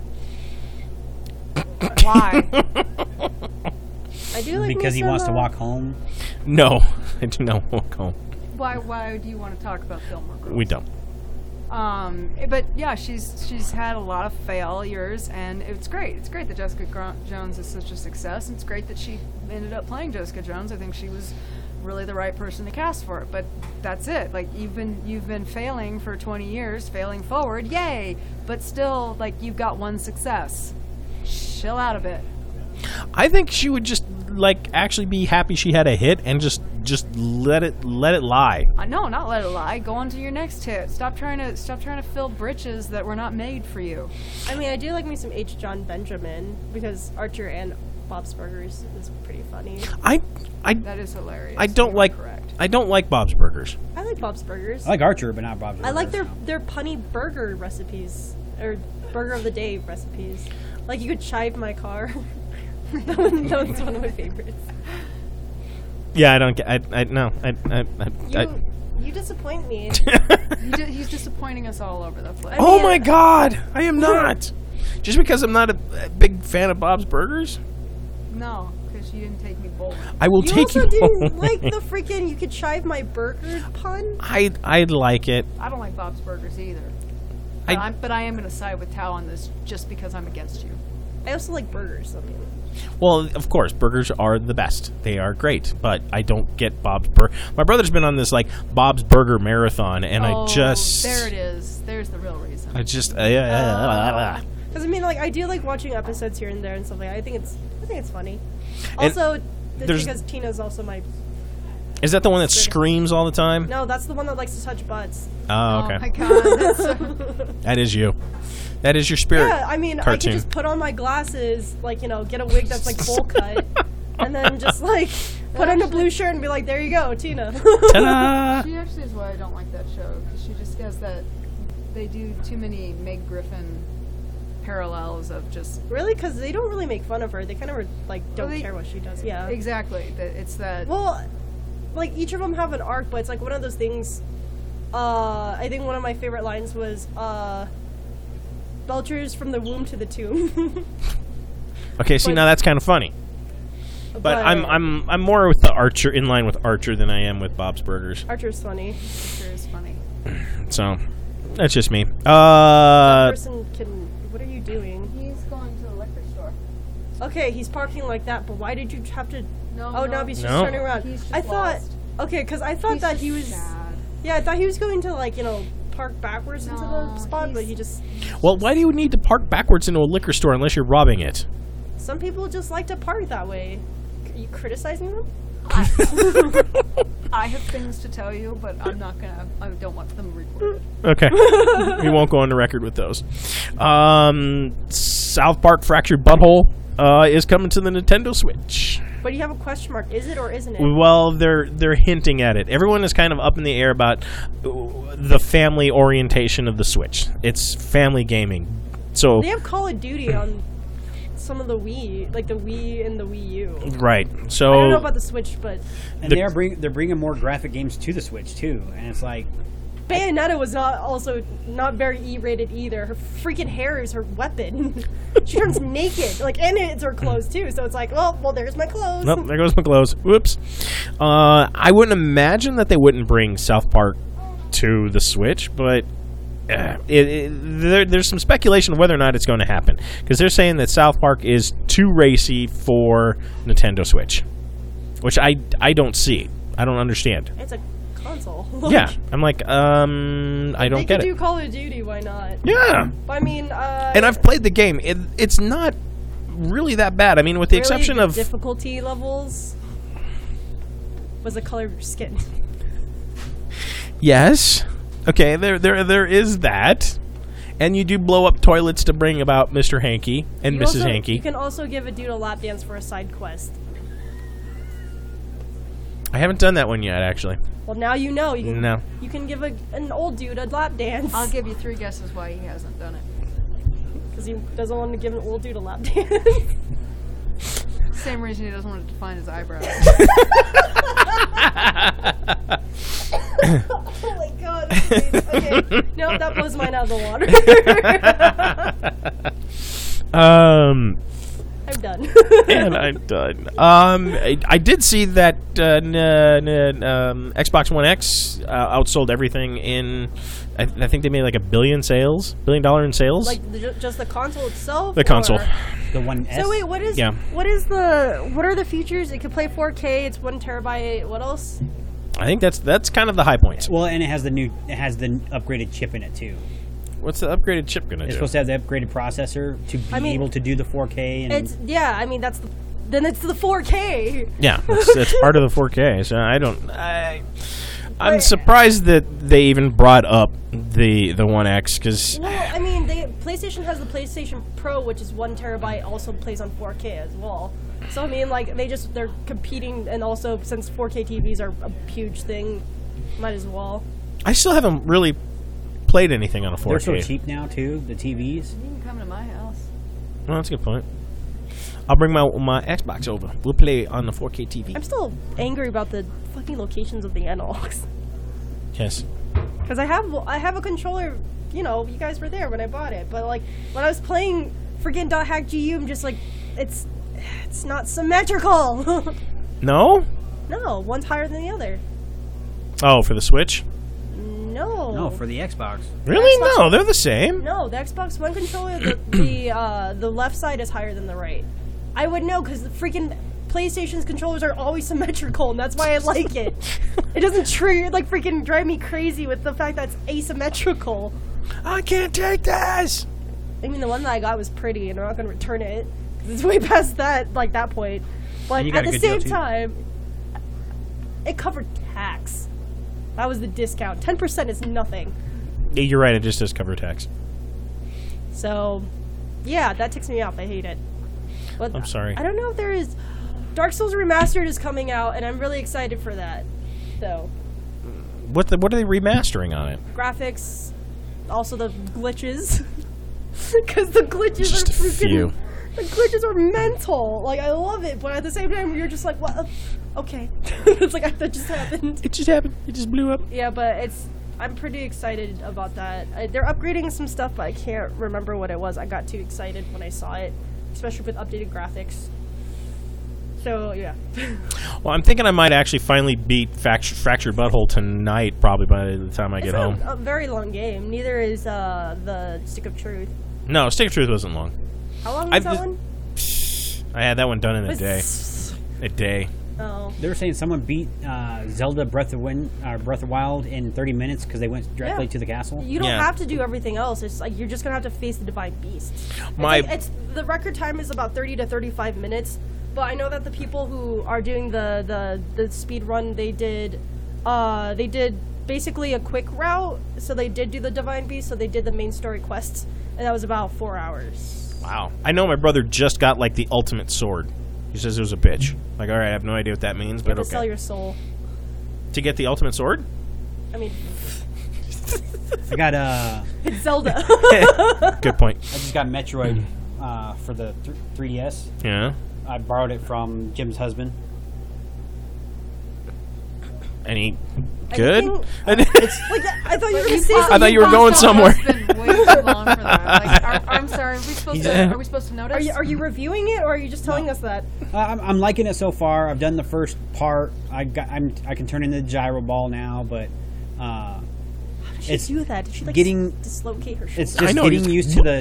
Why? I do like Because he wants to walk home. No, I do not walk home. Why do you want to talk about Gilmore Girls? We don't. But yeah, she's had a lot of failures, and it's great. It's great that Jessica Jones is such a success, and it's great that she ended up playing Jessica Jones. I think she was really the right person to cast for it. But that's it. Like you've been failing for 20 years, failing forward, yay! But still, like you've got one success. Chill out a bit. I think she would just actually be happy she had a hit and just let it lie. No, not let it lie. Go on to your next hit. Stop trying to fill britches that were not made for you. I mean, I do like me some H. John Benjamin because Archer and Bob's Burgers is pretty funny. That is hilarious. I don't like Correct. I don't like Bob's Burgers. I like Bob's Burgers. I like Archer, but not Bob's. I like Burgers. their punny burger recipes or burger of the day recipes. Like you could chive my car. that was one of my favorites. Yeah, I don't get. You disappoint me. He's disappointing us all over the place. Oh my God, I am not. Just because I'm not a big fan of Bob's Burgers, No, because you didn't take me bowling. I will You take also you. didn't like the freaking "you could chive my burger" pun. I like it. I don't like Bob's Burgers either. I- But I am going to side with Tao on this just because I'm against you. I also like burgers. I mean, Well, of course, burgers are the best. They are great, but I don't get Bob's Burger. My brother's been on this Bob's Burger marathon, and I just There it is. There's the real reason. I just because I mean, I do like watching episodes here and there and stuff like that. I think it's funny. Also, there's- because Tina's also my. Is that the one that screams all the time? No, that's the one that likes to touch butts. Oh, Oh my okay. god. That's so, That is you. That is your spirit. Yeah, I mean, I cartoon. could just put on my glasses, get a wig that's bowl cut, and then just put on a blue shirt and be like, "There you go, Tina." Ta-da! she actually is why I don't like that show, because she just has that. They do too many Meg Griffin parallels of just. Really? Because they don't really make fun of her. They kind of don't they- care what she does. Yeah. Exactly. It's that. Well, each of them have an arc, but it's one of those things. I think one of my favorite lines was, "Belcher's from the womb to the tomb." Okay, see, But- now that's kind of funny. But I'm more with the Archer, in line with Archer, than I am with Bob's Burgers. Archer's funny. Sure is funny. So that's just me. Person can. What are you doing? He's going to the liquor store. Okay, he's parking like that, but why did you have to? No. Oh no, he's just No. turning around. He's just I thought. lost. Okay, because I thought He's that just he was. sad. Yeah, I thought he was going to park backwards into the No, spot, but he's- he just. Well, why do you need to park backwards into a liquor store unless you're robbing it? Some people just like to park that way. Are you criticizing them? I have things to tell you, but I'm not gonna. I don't want them recorded. Okay. We won't go on the record with those. South Park Fractured Butthole is coming to the Nintendo Switch. But you have a question mark. Is it or isn't it? Well, they're hinting at it. Everyone is kind of up in the air about the family orientation of the Switch. It's family gaming. So They have Call of Duty on some of the Wii, like the Wii and the Wii U. right. So I don't know about the Switch, but And they're bringing more graphic games to the Switch too, and it's like Bayonetta was not very E-rated either. Her freaking hair is her weapon. She turns naked, and it's her clothes too. So it's like, well, there's my clothes. Nope, there goes my clothes. Whoops. I wouldn't imagine that they wouldn't bring South Park to the Switch, but there's some speculation of whether or not it's going to happen, because they're saying that South Park is too racy for Nintendo Switch, which I don't see. I don't understand. It's a console. Yeah, I'm like, I don't they get could it. do Call of Duty. Why not? Yeah, But I mean, and I've played the game. It's not really that bad. I mean, with the exception the of difficulty levels was the color of your skin. yes. Okay, there is that, and you do blow up toilets to bring about Mr. Hanky and You Mrs. also- Hanky. You can also give a dude a lap dance for a side quest. I haven't done that one yet, actually. Well, now you know. No. You can give an old dude a lap dance. I'll give you 3 guesses why he hasn't done it. Because he doesn't want to give an old dude a lap dance. Same reason he doesn't want to define his eyebrows. Oh my god. Okay. No, that blows mine out of the water. I'm done. And I'm done. I did see that Xbox One X outsold everything in. I think they made like $1 billion in sales. Like just the console itself? The console. Or- the one S. So wait, what are the features? It can play 4K, it's 1 terabyte, what else? I think that's kind of the high points. Well, and it has the upgraded chip in it too. What's the upgraded chip gonna It's do? supposed to have the upgraded processor to be able to do the 4K. And It's then it's the 4K. Yeah, it's part of the 4K. So I'm surprised that they even brought up the One X, because Well, I mean, PlayStation has the PlayStation Pro, which is 1 terabyte, also plays on 4K as well. So I mean, like they're competing, and also since 4K TVs are a huge thing, might as well. I still haven't really played anything on a 4K. they're so cheap now too. The TVs. You can come to my house. Well, that's a good point. I'll bring my Xbox over. We'll play on the 4K TV. I'm still angry about the fucking locations of the analogs. Yes. Because I have a controller. You know, you guys were there when I bought it, but like when I was playing freaking .hack GU, I'm just like, it's not symmetrical. No? No, one's higher than the other. Oh, for the Switch? No. No, for the Xbox. Really? Xbox No, they're the same. No, the Xbox One controller, the left side is higher than the right. I would know because the freaking PlayStation's controllers are always symmetrical, and that's why I like it. It doesn't freaking drive me crazy with the fact that it's asymmetrical. I can't take this. I mean, the one that I got was pretty, and I'm not going to return it. 'Cause it's way past that point. But You got at a the good deal, same too. time, it covered tax. That was the discount. 10% is nothing. Yeah, you're right. It just does cover tax. So, yeah, that ticks me off. I hate it. But I'm sorry. I don't know if there is. Dark Souls Remastered is coming out, and I'm really excited for that. Though What are they remastering on it? graphics, also the glitches, because the glitches Just are a freaking. few. The glitches are mental. Like I love it, but at the same time, you're just like, what? Okay, it's like that just happened. It just happened. It just blew up. Yeah, but I'm pretty excited about that. They're upgrading some stuff, but I can't remember what it was. I got too excited when I saw it, especially with updated graphics. So, yeah. Well, I'm thinking I might actually finally beat Fractured Butthole tonight, probably by the time I get home. It's not a very long game. Neither is the Stick of Truth. No, Stick of Truth wasn't long. How long was that one? I had that one done in a day. A day. Oh. They were saying someone beat Zelda Breath of Wild in 30 minutes because they went directly Yeah. to the castle. You don't Yeah. have to do everything else. It's like you're just going to have to face the Divine Beasts. It's the record time is about 30 to 35 minutes. But I know that the people who are doing the speed run, they did basically a quick route. So they did do the Divine Beast. So they did the main story quests, and that was about 4 hours. Wow. I know my brother just got like the ultimate sword. He says it was a bitch. Like, all right, I have no idea what that means, You but have to sell okay. your soul. To get the ultimate sword? I mean, I got it's Zelda. Good point. I just got Metroid for the 3DS. Yeah. I borrowed it from Jim's husband. Any good? Like, I thought you were going to say I something. thought you were going somewhere. It's been way too long for that. Like, I'm sorry. Are we supposed to notice? Are you reviewing it, or are you just telling us that? I'm liking it so far. I've done the first part. I can turn into the gyro ball now, but How did she It's do that? Did she like getting- dislocate her shoulder? it's I just know, getting just- used to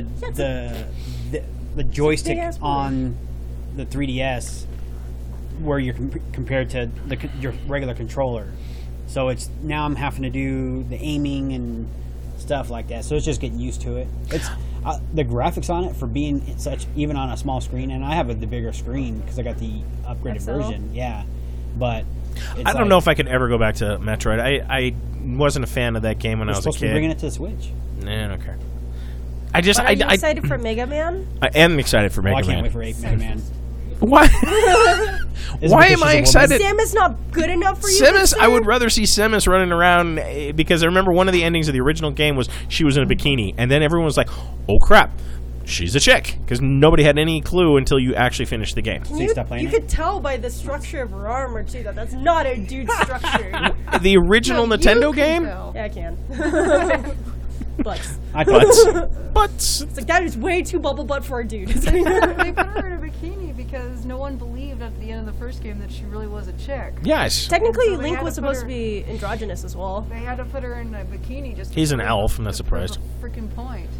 the joystick big-ass on the 3DS, where you're compared to your regular controller. So it's now I'm having to do the aiming and stuff like that. So it's just getting used to it. It's the graphics on it for being such even on a small screen, and I have the bigger screen because I got the upgraded XL? version. Yeah, but I don't know if I could ever go back to Metroid. I wasn't a fan of that game when I We're was a supposed to be kid. bringing it to the Switch. Nah, I don't care. I just, But are you I excited for Mega Man? am excited for Oh, I Mega can't Man. wait for Mega Man. Why? Is it Why because am I she's a woman? excited? Samus not good enough for you? Samus, Mr.? I would rather see Samus running around because I remember one of the endings of the original game was she was in a bikini, and then everyone was like, "Oh crap, she's a chick," because nobody had any clue until you actually finished the game. So you stop playing You it? could tell by the structure of her armor too that that's not a dude structure. The original No, Nintendo you can game, tell. Yeah, I can. Butts. I but It's like that is way too bubble butt for a dude. They put her in a bikini because no one believed at the end of the first game that she really was a chick. yes, Technically, So they Link had was to put supposed to her- be androgynous as well. They had to put her in a bikini just. to He's an prove- elf, I'm not to prove surprised. the freaking point.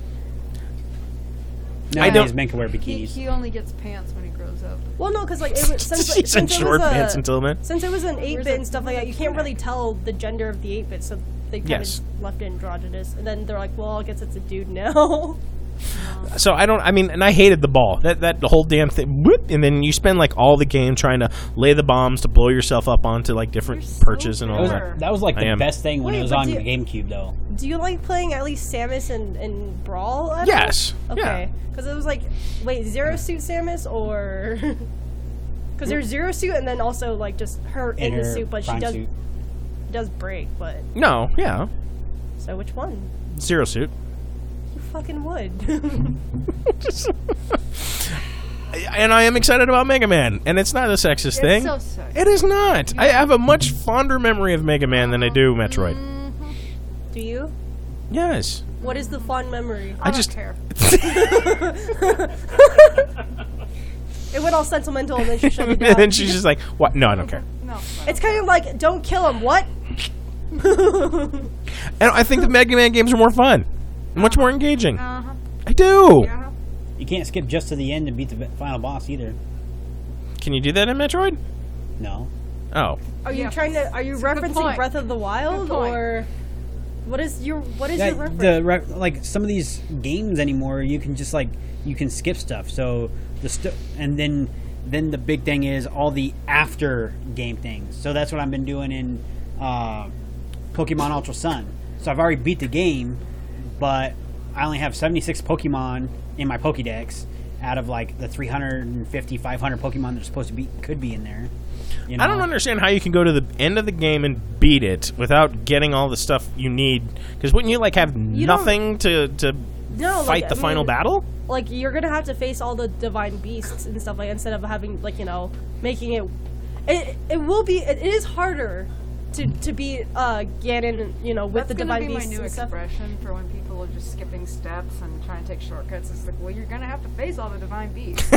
Nowadays, men can wear He, bikinis. he only gets pants when he grows up. Well, no, because like it was, since she's in it short was pants until then. since it was an 8-bit and the- stuff like that, you can't really tell the gender of the 8-bit, so they kind Yes. of left it androgynous. And then they're like, well, I guess it's a dude now. So I mean, and I hated the ball. That the whole damn thing. Whoop, and then you spend like all the game trying to lay the bombs to blow yourself up onto like different You're so perches and all good. that. That was like I the am. best thing when Wait, it was but on do the you- GameCube, though. Do you like playing at least Samus and Brawl? At all? Yes. Okay. Yeah. Because it was like, wait, Zero Suit Samus or? Because there's Zero Suit and then also like just her in the her suit, but she prime does suit. does break. But No, yeah, so which one? Zero Suit. You fucking would. And I am excited about Mega Man, and it's not a sexist thing. so sexy. It is not. I have a much fonder memory of Mega Man than I do Metroid. Do you? Yes. What is the fond memory? I just- don't care. It went all sentimental and then she shut it And down. then she's just like, "What? No, I don't care." No. It's kind of like, don't kill him. What? And I think the Mega Man games are more fun, much more engaging. Uh-huh. I do. Yeah. You can't skip just to the end and beat the final boss either. Can you do that in Metroid? No. Oh, Are you Yeah. trying to? Are you It's a good referencing point. Breath of the Wild Good point. or what is your Yeah, reference? like some of these games anymore, you can just like you can skip stuff. So and then the big thing is all the after game things. So that's what I've been doing in Pokemon Ultra Sun. So I've already beat the game, but I only have 76 Pokemon in my Pokédex out of like the 350, 500 Pokemon that are supposed to be could be in there. You know? I don't understand how you can go to the end of the game and beat it without getting all the stuff you need. Because wouldn't you like have don't- nothing to No, fight like, the I final mean, battle? Like you're gonna have to face all the divine beasts and stuff like instead of having like making it. It will be. It is harder to beat Ganon. With That's the gonna divine be my beasts new and stuff. expression for when people are just skipping steps and trying to take shortcuts. It's like, well, you're gonna have to face all the divine beasts.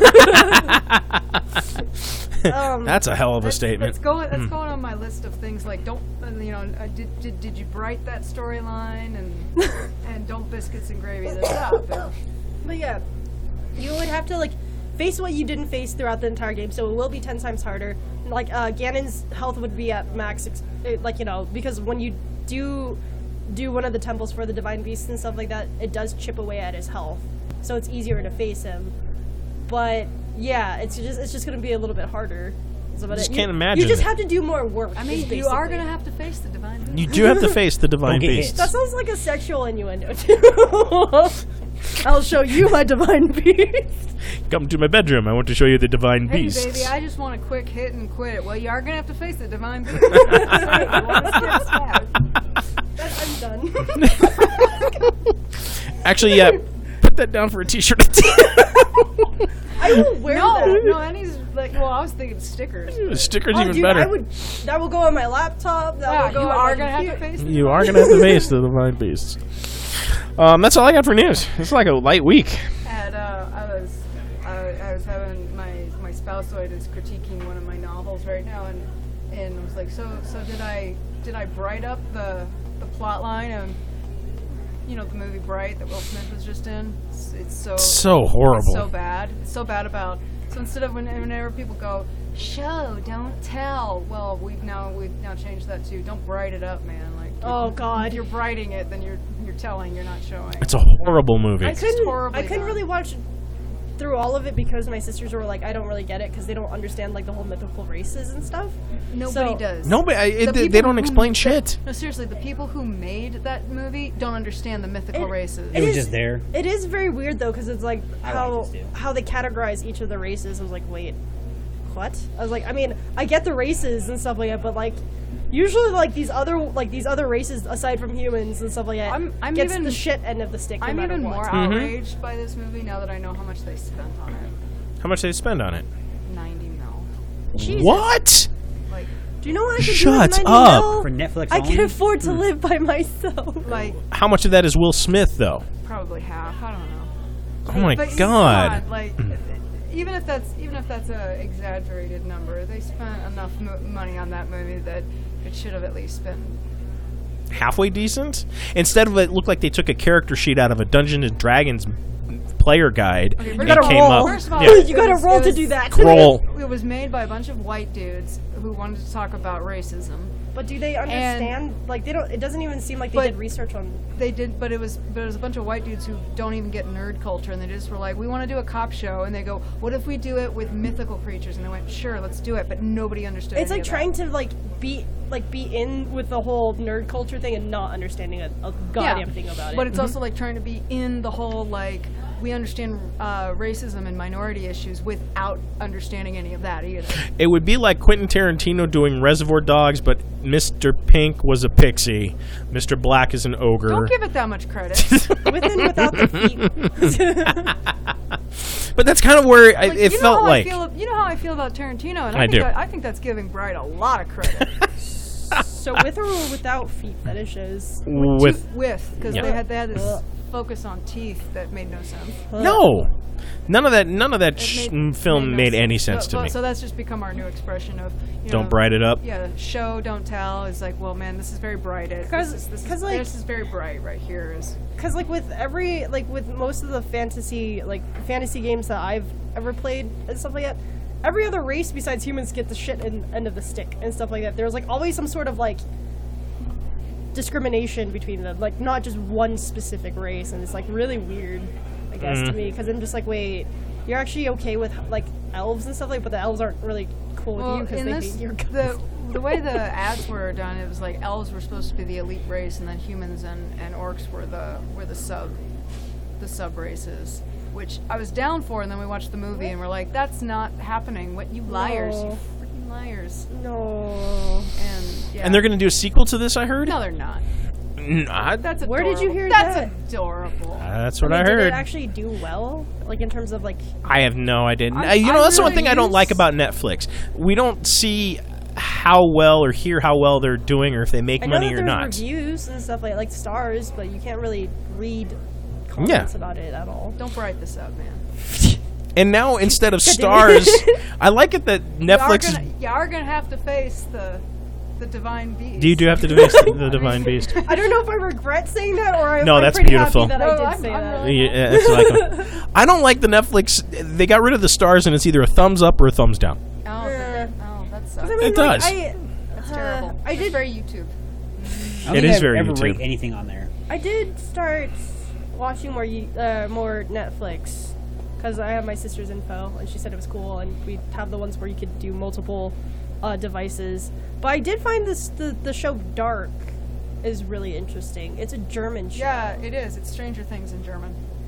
That's a hell of a statement. That's going on my list of things like don't did you write that storyline and don't biscuits and gravy this up. But yeah, you would have to face what you didn't face throughout the entire game, so it will be 10 times harder. Like Ganon's health would be at max, because when you do one of the temples for the divine beasts and stuff like that, it does chip away at his health, so it's easier to face him. But yeah, it's just gonna be a little bit harder. So, I just can't imagine You just it. have to do more work. I mean, is you are basically- gonna have to face the divine beasts. You do have to face the divine Don't get hit. beasts. That sounds like a sexual innuendo too. I'll show you my divine beast. Come to my bedroom. I want to show you the divine Hey, beasts. baby, I just want a quick hit and quit. Well, you are going to have to face the divine beast. I'm done. Actually, yeah. Put that down for a T-shirt. I will wear that. No, and he's like, well, I was thinking stickers. Stickers Oh, even dude, better. that will go on my laptop. That Wow, will go you on are my going to have to computer. face the You are going to have to face the divine beasts. That's all I got for news. It's like a light week. And I was having my spousoid is critiquing one of my novels right now, and was like, so did I bright up the plot line of the movie Bright that Will Smith was just in? It's So horrible. It's so bad. It's so bad about. So instead of whenever people go, show, don't tell. Well, we've now changed that to don't bright it up, man. Like, Oh, God. if you're brighting it, then you're telling, you're not showing. It's a horrible movie. I couldn't horribly done. really watch through all of it because my sisters were like, I don't really get it because they don't understand like the whole mythical races and stuff. Nobody So- does. Nobody. The They people don't who- explain shit. No, seriously, the people who made that movie don't understand the mythical races. It was is- just there. It is very weird though because it's like I how like this too. how they categorize each of the races. I was like, wait, what? I was like, I mean, I get the races and stuff like that, but like usually like these other races aside from humans and stuff like that I'm gets even- the shit end of the stick. No I'm matter even what. more outraged by this movie now that I know how much they spent on it. How much did they spend on it? 90 mil. Jesus. What? Like, Do you know what I could Shut do with 90 up. mil? For Netflix I can only? afford to live by myself. like How much of that is Will Smith, though? probably half. I don't know. Oh my But God. come on, like, even if that's a exaggerated number, they spent enough money on that movie that it should have at least been. Halfway decent? Instead of it looked like they took a character sheet out of a Dungeons and Dragons player guide Okay, and you it gotta came roll. up. First of all, Yeah. You gotta roll to do that. Roll. It was made by a bunch of white dudes who wanted to talk about racism. But do they understand? Like they don't. It doesn't even seem like they But- did research on. They did, but it was a bunch of white dudes who don't even get nerd culture, and they just were like, we want to do a cop show, and they go, what if we do it with mythical creatures? And they went, sure, let's do it, but nobody understood. It's any like of trying that. to be in with the whole nerd culture thing and not understanding a goddamn thing about it. But it's also like trying to be in the whole like we understand racism and minority issues without understanding any of that either. It would be like Quentin Tarantino doing Reservoir Dogs, but Mr. Pink was a pixie. Mr. Black is an ogre. Don't give it that much credit. with and without the feet. But that's kind of where Like, it you know felt how like. you know how I feel about Tarantino, and I do. I think that's giving Bright a lot of credit. So with or without feet fetishes. With Because Yeah. they had this focus on teeth that made no sense. no, none of that It film no made sense. any sense to me. So that's just become our new expression of Don't bright it up. Yeah, show, don't tell is like, well, man, this is very bright. This is very bright right here. Because like with most of the fantasy games that I've ever played and stuff like that, every other race besides humans get the shit end of the stick and stuff like that. There's like always some sort of like discrimination between them, like not just one specific race, and it's like really weird, I guess, to me, because I'm just like, wait, you're actually okay with like elves and stuff like, but the elves aren't really cool with you because in they this, hate your guns. the way the ads were done, it was like elves were supposed to be the elite race, and then humans and orcs were the sub races, which I was down for, and then we watched the movie and we're like, that's not happening. What, you liars, No. you freaking liars. No. And yeah. And they're going to do a sequel to this, I heard? No, they're not. That's That's adorable. Where did you hear That's that? adorable. what I Did heard. it actually do well, like in terms of like? I have no idea. I'm That's the one really thing I don't used- like about Netflix. We don't see how well or hear how well they're doing or if they make I know money that or there's not. reviews and stuff like stars, but you can't really read comments about it at all. Don't bright this up, man. And now instead of God damn stars, it. I like it that Netflix is. You are gonna have to face the divine beast. You do have to face the divine beast. I don't know if I regret saying that or I'm No, that's pretty beautiful. happy that No, I did I'm- say I'm that. really- Yeah, it's like I don't like the Netflix. They got rid of the stars, and it's either a thumbs up or a thumbs down. Oh, that sucks. I mean, It like, does. That's terrible. I It's did. very YouTube. I don't It think is I've very ever YouTube. rate anything on there. I did start watching more Netflix because I have my sister's info and she said it was cool, and we have the ones where you could do multiple devices. But I did find the show Dark is really interesting. It's a German show. Yeah, it is. It's Stranger Things in German.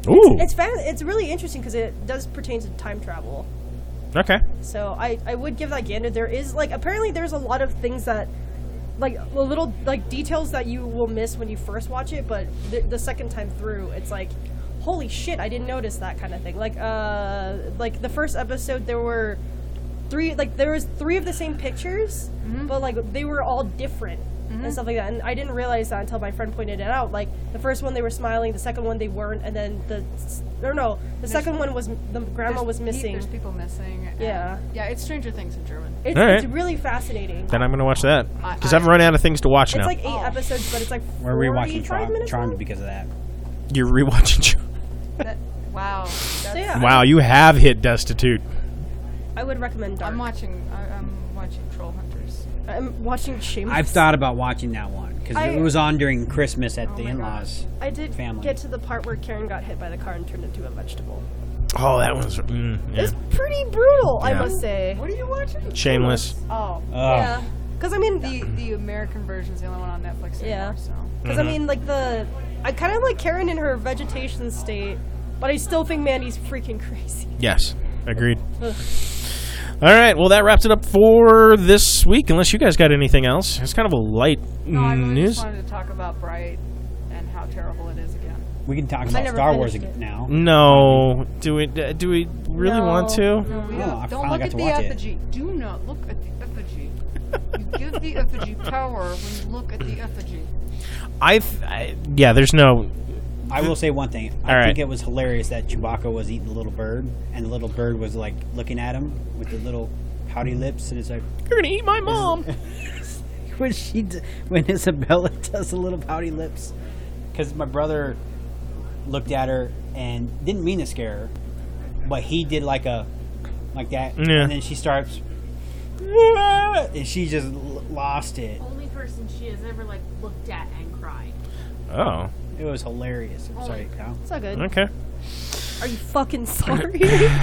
Ooh. It's really interesting because it does pertain to time travel. Okay. So I would give that gander. There is apparently there's a lot of things that little details that you will miss when you first watch it, but the second time through, it's like, holy shit, I didn't notice that kind of thing. Like the first episode, there were three of the same pictures, but they were all different and stuff like that. And I didn't realize that until my friend pointed it out. Like the first one they were smiling, the second one they weren't, and then the second one was the grandma was missing. There's people missing. Yeah. Yeah, it's Stranger Things in German. It's really fascinating. Then I'm going to watch that because I've run out of things to watch now. It's like 8 episodes, but it's like We're rewatching 45 minutes Charmed long? because of that. You're rewatching. Wow. So yeah, Wow, you have hit Destitute. I would recommend Dark. I'm watching Troll Hunters. I'm watching Shameless. I've thought about watching that one because it was on during Christmas at the my in-laws. I did family. get to the part where Karen got hit by the car and turned into a vegetable. Oh, that one's yeah. It's pretty brutal, I Yeah. must say. What are you watching? Shameless. Oh, Yeah, because I mean, the American version is the only one on Netflix anymore. Yeah. So. because I mean, I kind of like Karen in her vegetation state, but I still think Mandy's freaking crazy. Yes, agreed. Ugh. All right, well, that wraps it up for this week, unless you guys got anything else. It's kind of a light No, I really news. just wanted to talk about Bright and how terrible it is again. We can talk I about never Star Wars finished it. now. No. Do we really No. want to? No, I don't finally look got at to the watch it. effigy. Do not look at the effigy. You give the effigy power when you look at the effigy. Yeah, there's no... I will say one thing. I All right. think it was hilarious that Chewbacca was eating the little bird, and the little bird was like looking at him with the little pouty lips, and it's like, You're going to eat my mom. when Isabella does the little pouty lips. Because my brother looked at her and didn't mean to scare her, but he did like that, Yeah. and then she starts, and she just lost it. Only person she has ever looked at and cried. Oh, It was hilarious. I'm sorry, Kyle. It's not good. okay. Are you fucking sorry?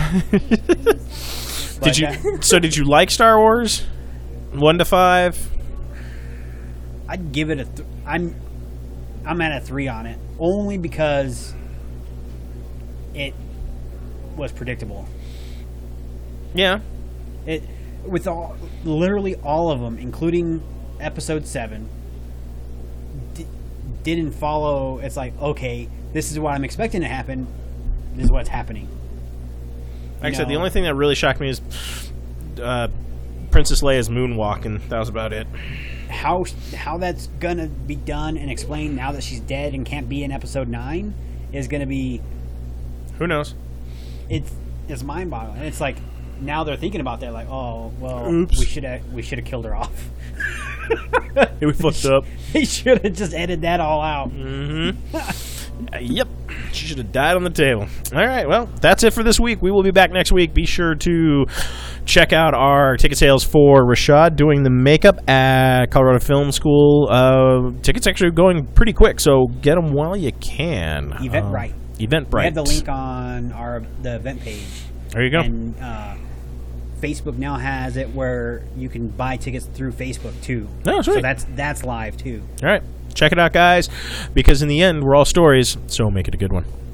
Did you like Star Wars? 1 to 5? I'd give it I'm at a 3 on it, only because it was predictable. Yeah. It with literally all of them, including Episode 7, didn't follow. It's like, okay, this is what I'm expecting to happen. This is what's happening. Like I said, the only thing that really shocked me is Princess Leia's moonwalk, and that was about it. How that's gonna be done and explained now that she's dead and can't be in Episode 9 is gonna be. Who knows? It's mind-boggling. And it's like now they're thinking about that, like, oh well, Oops. we should have killed her off. We fucked up. They should have just edited that all out. Yep. She should have died on the table. All right. Well, that's it for this week. We will be back next week. Be sure to check out our ticket sales for Rashad doing the makeup at Colorado Film School. Tickets actually going pretty quick, so get them while you can. Eventbrite. Eventbrite. We have the link on the event page. There you go. And Facebook now has it where you can buy tickets through Facebook too. Oh, So sweet. that's live too. All right. Check it out, guys, because in the end, we're all stories, so make it a good one.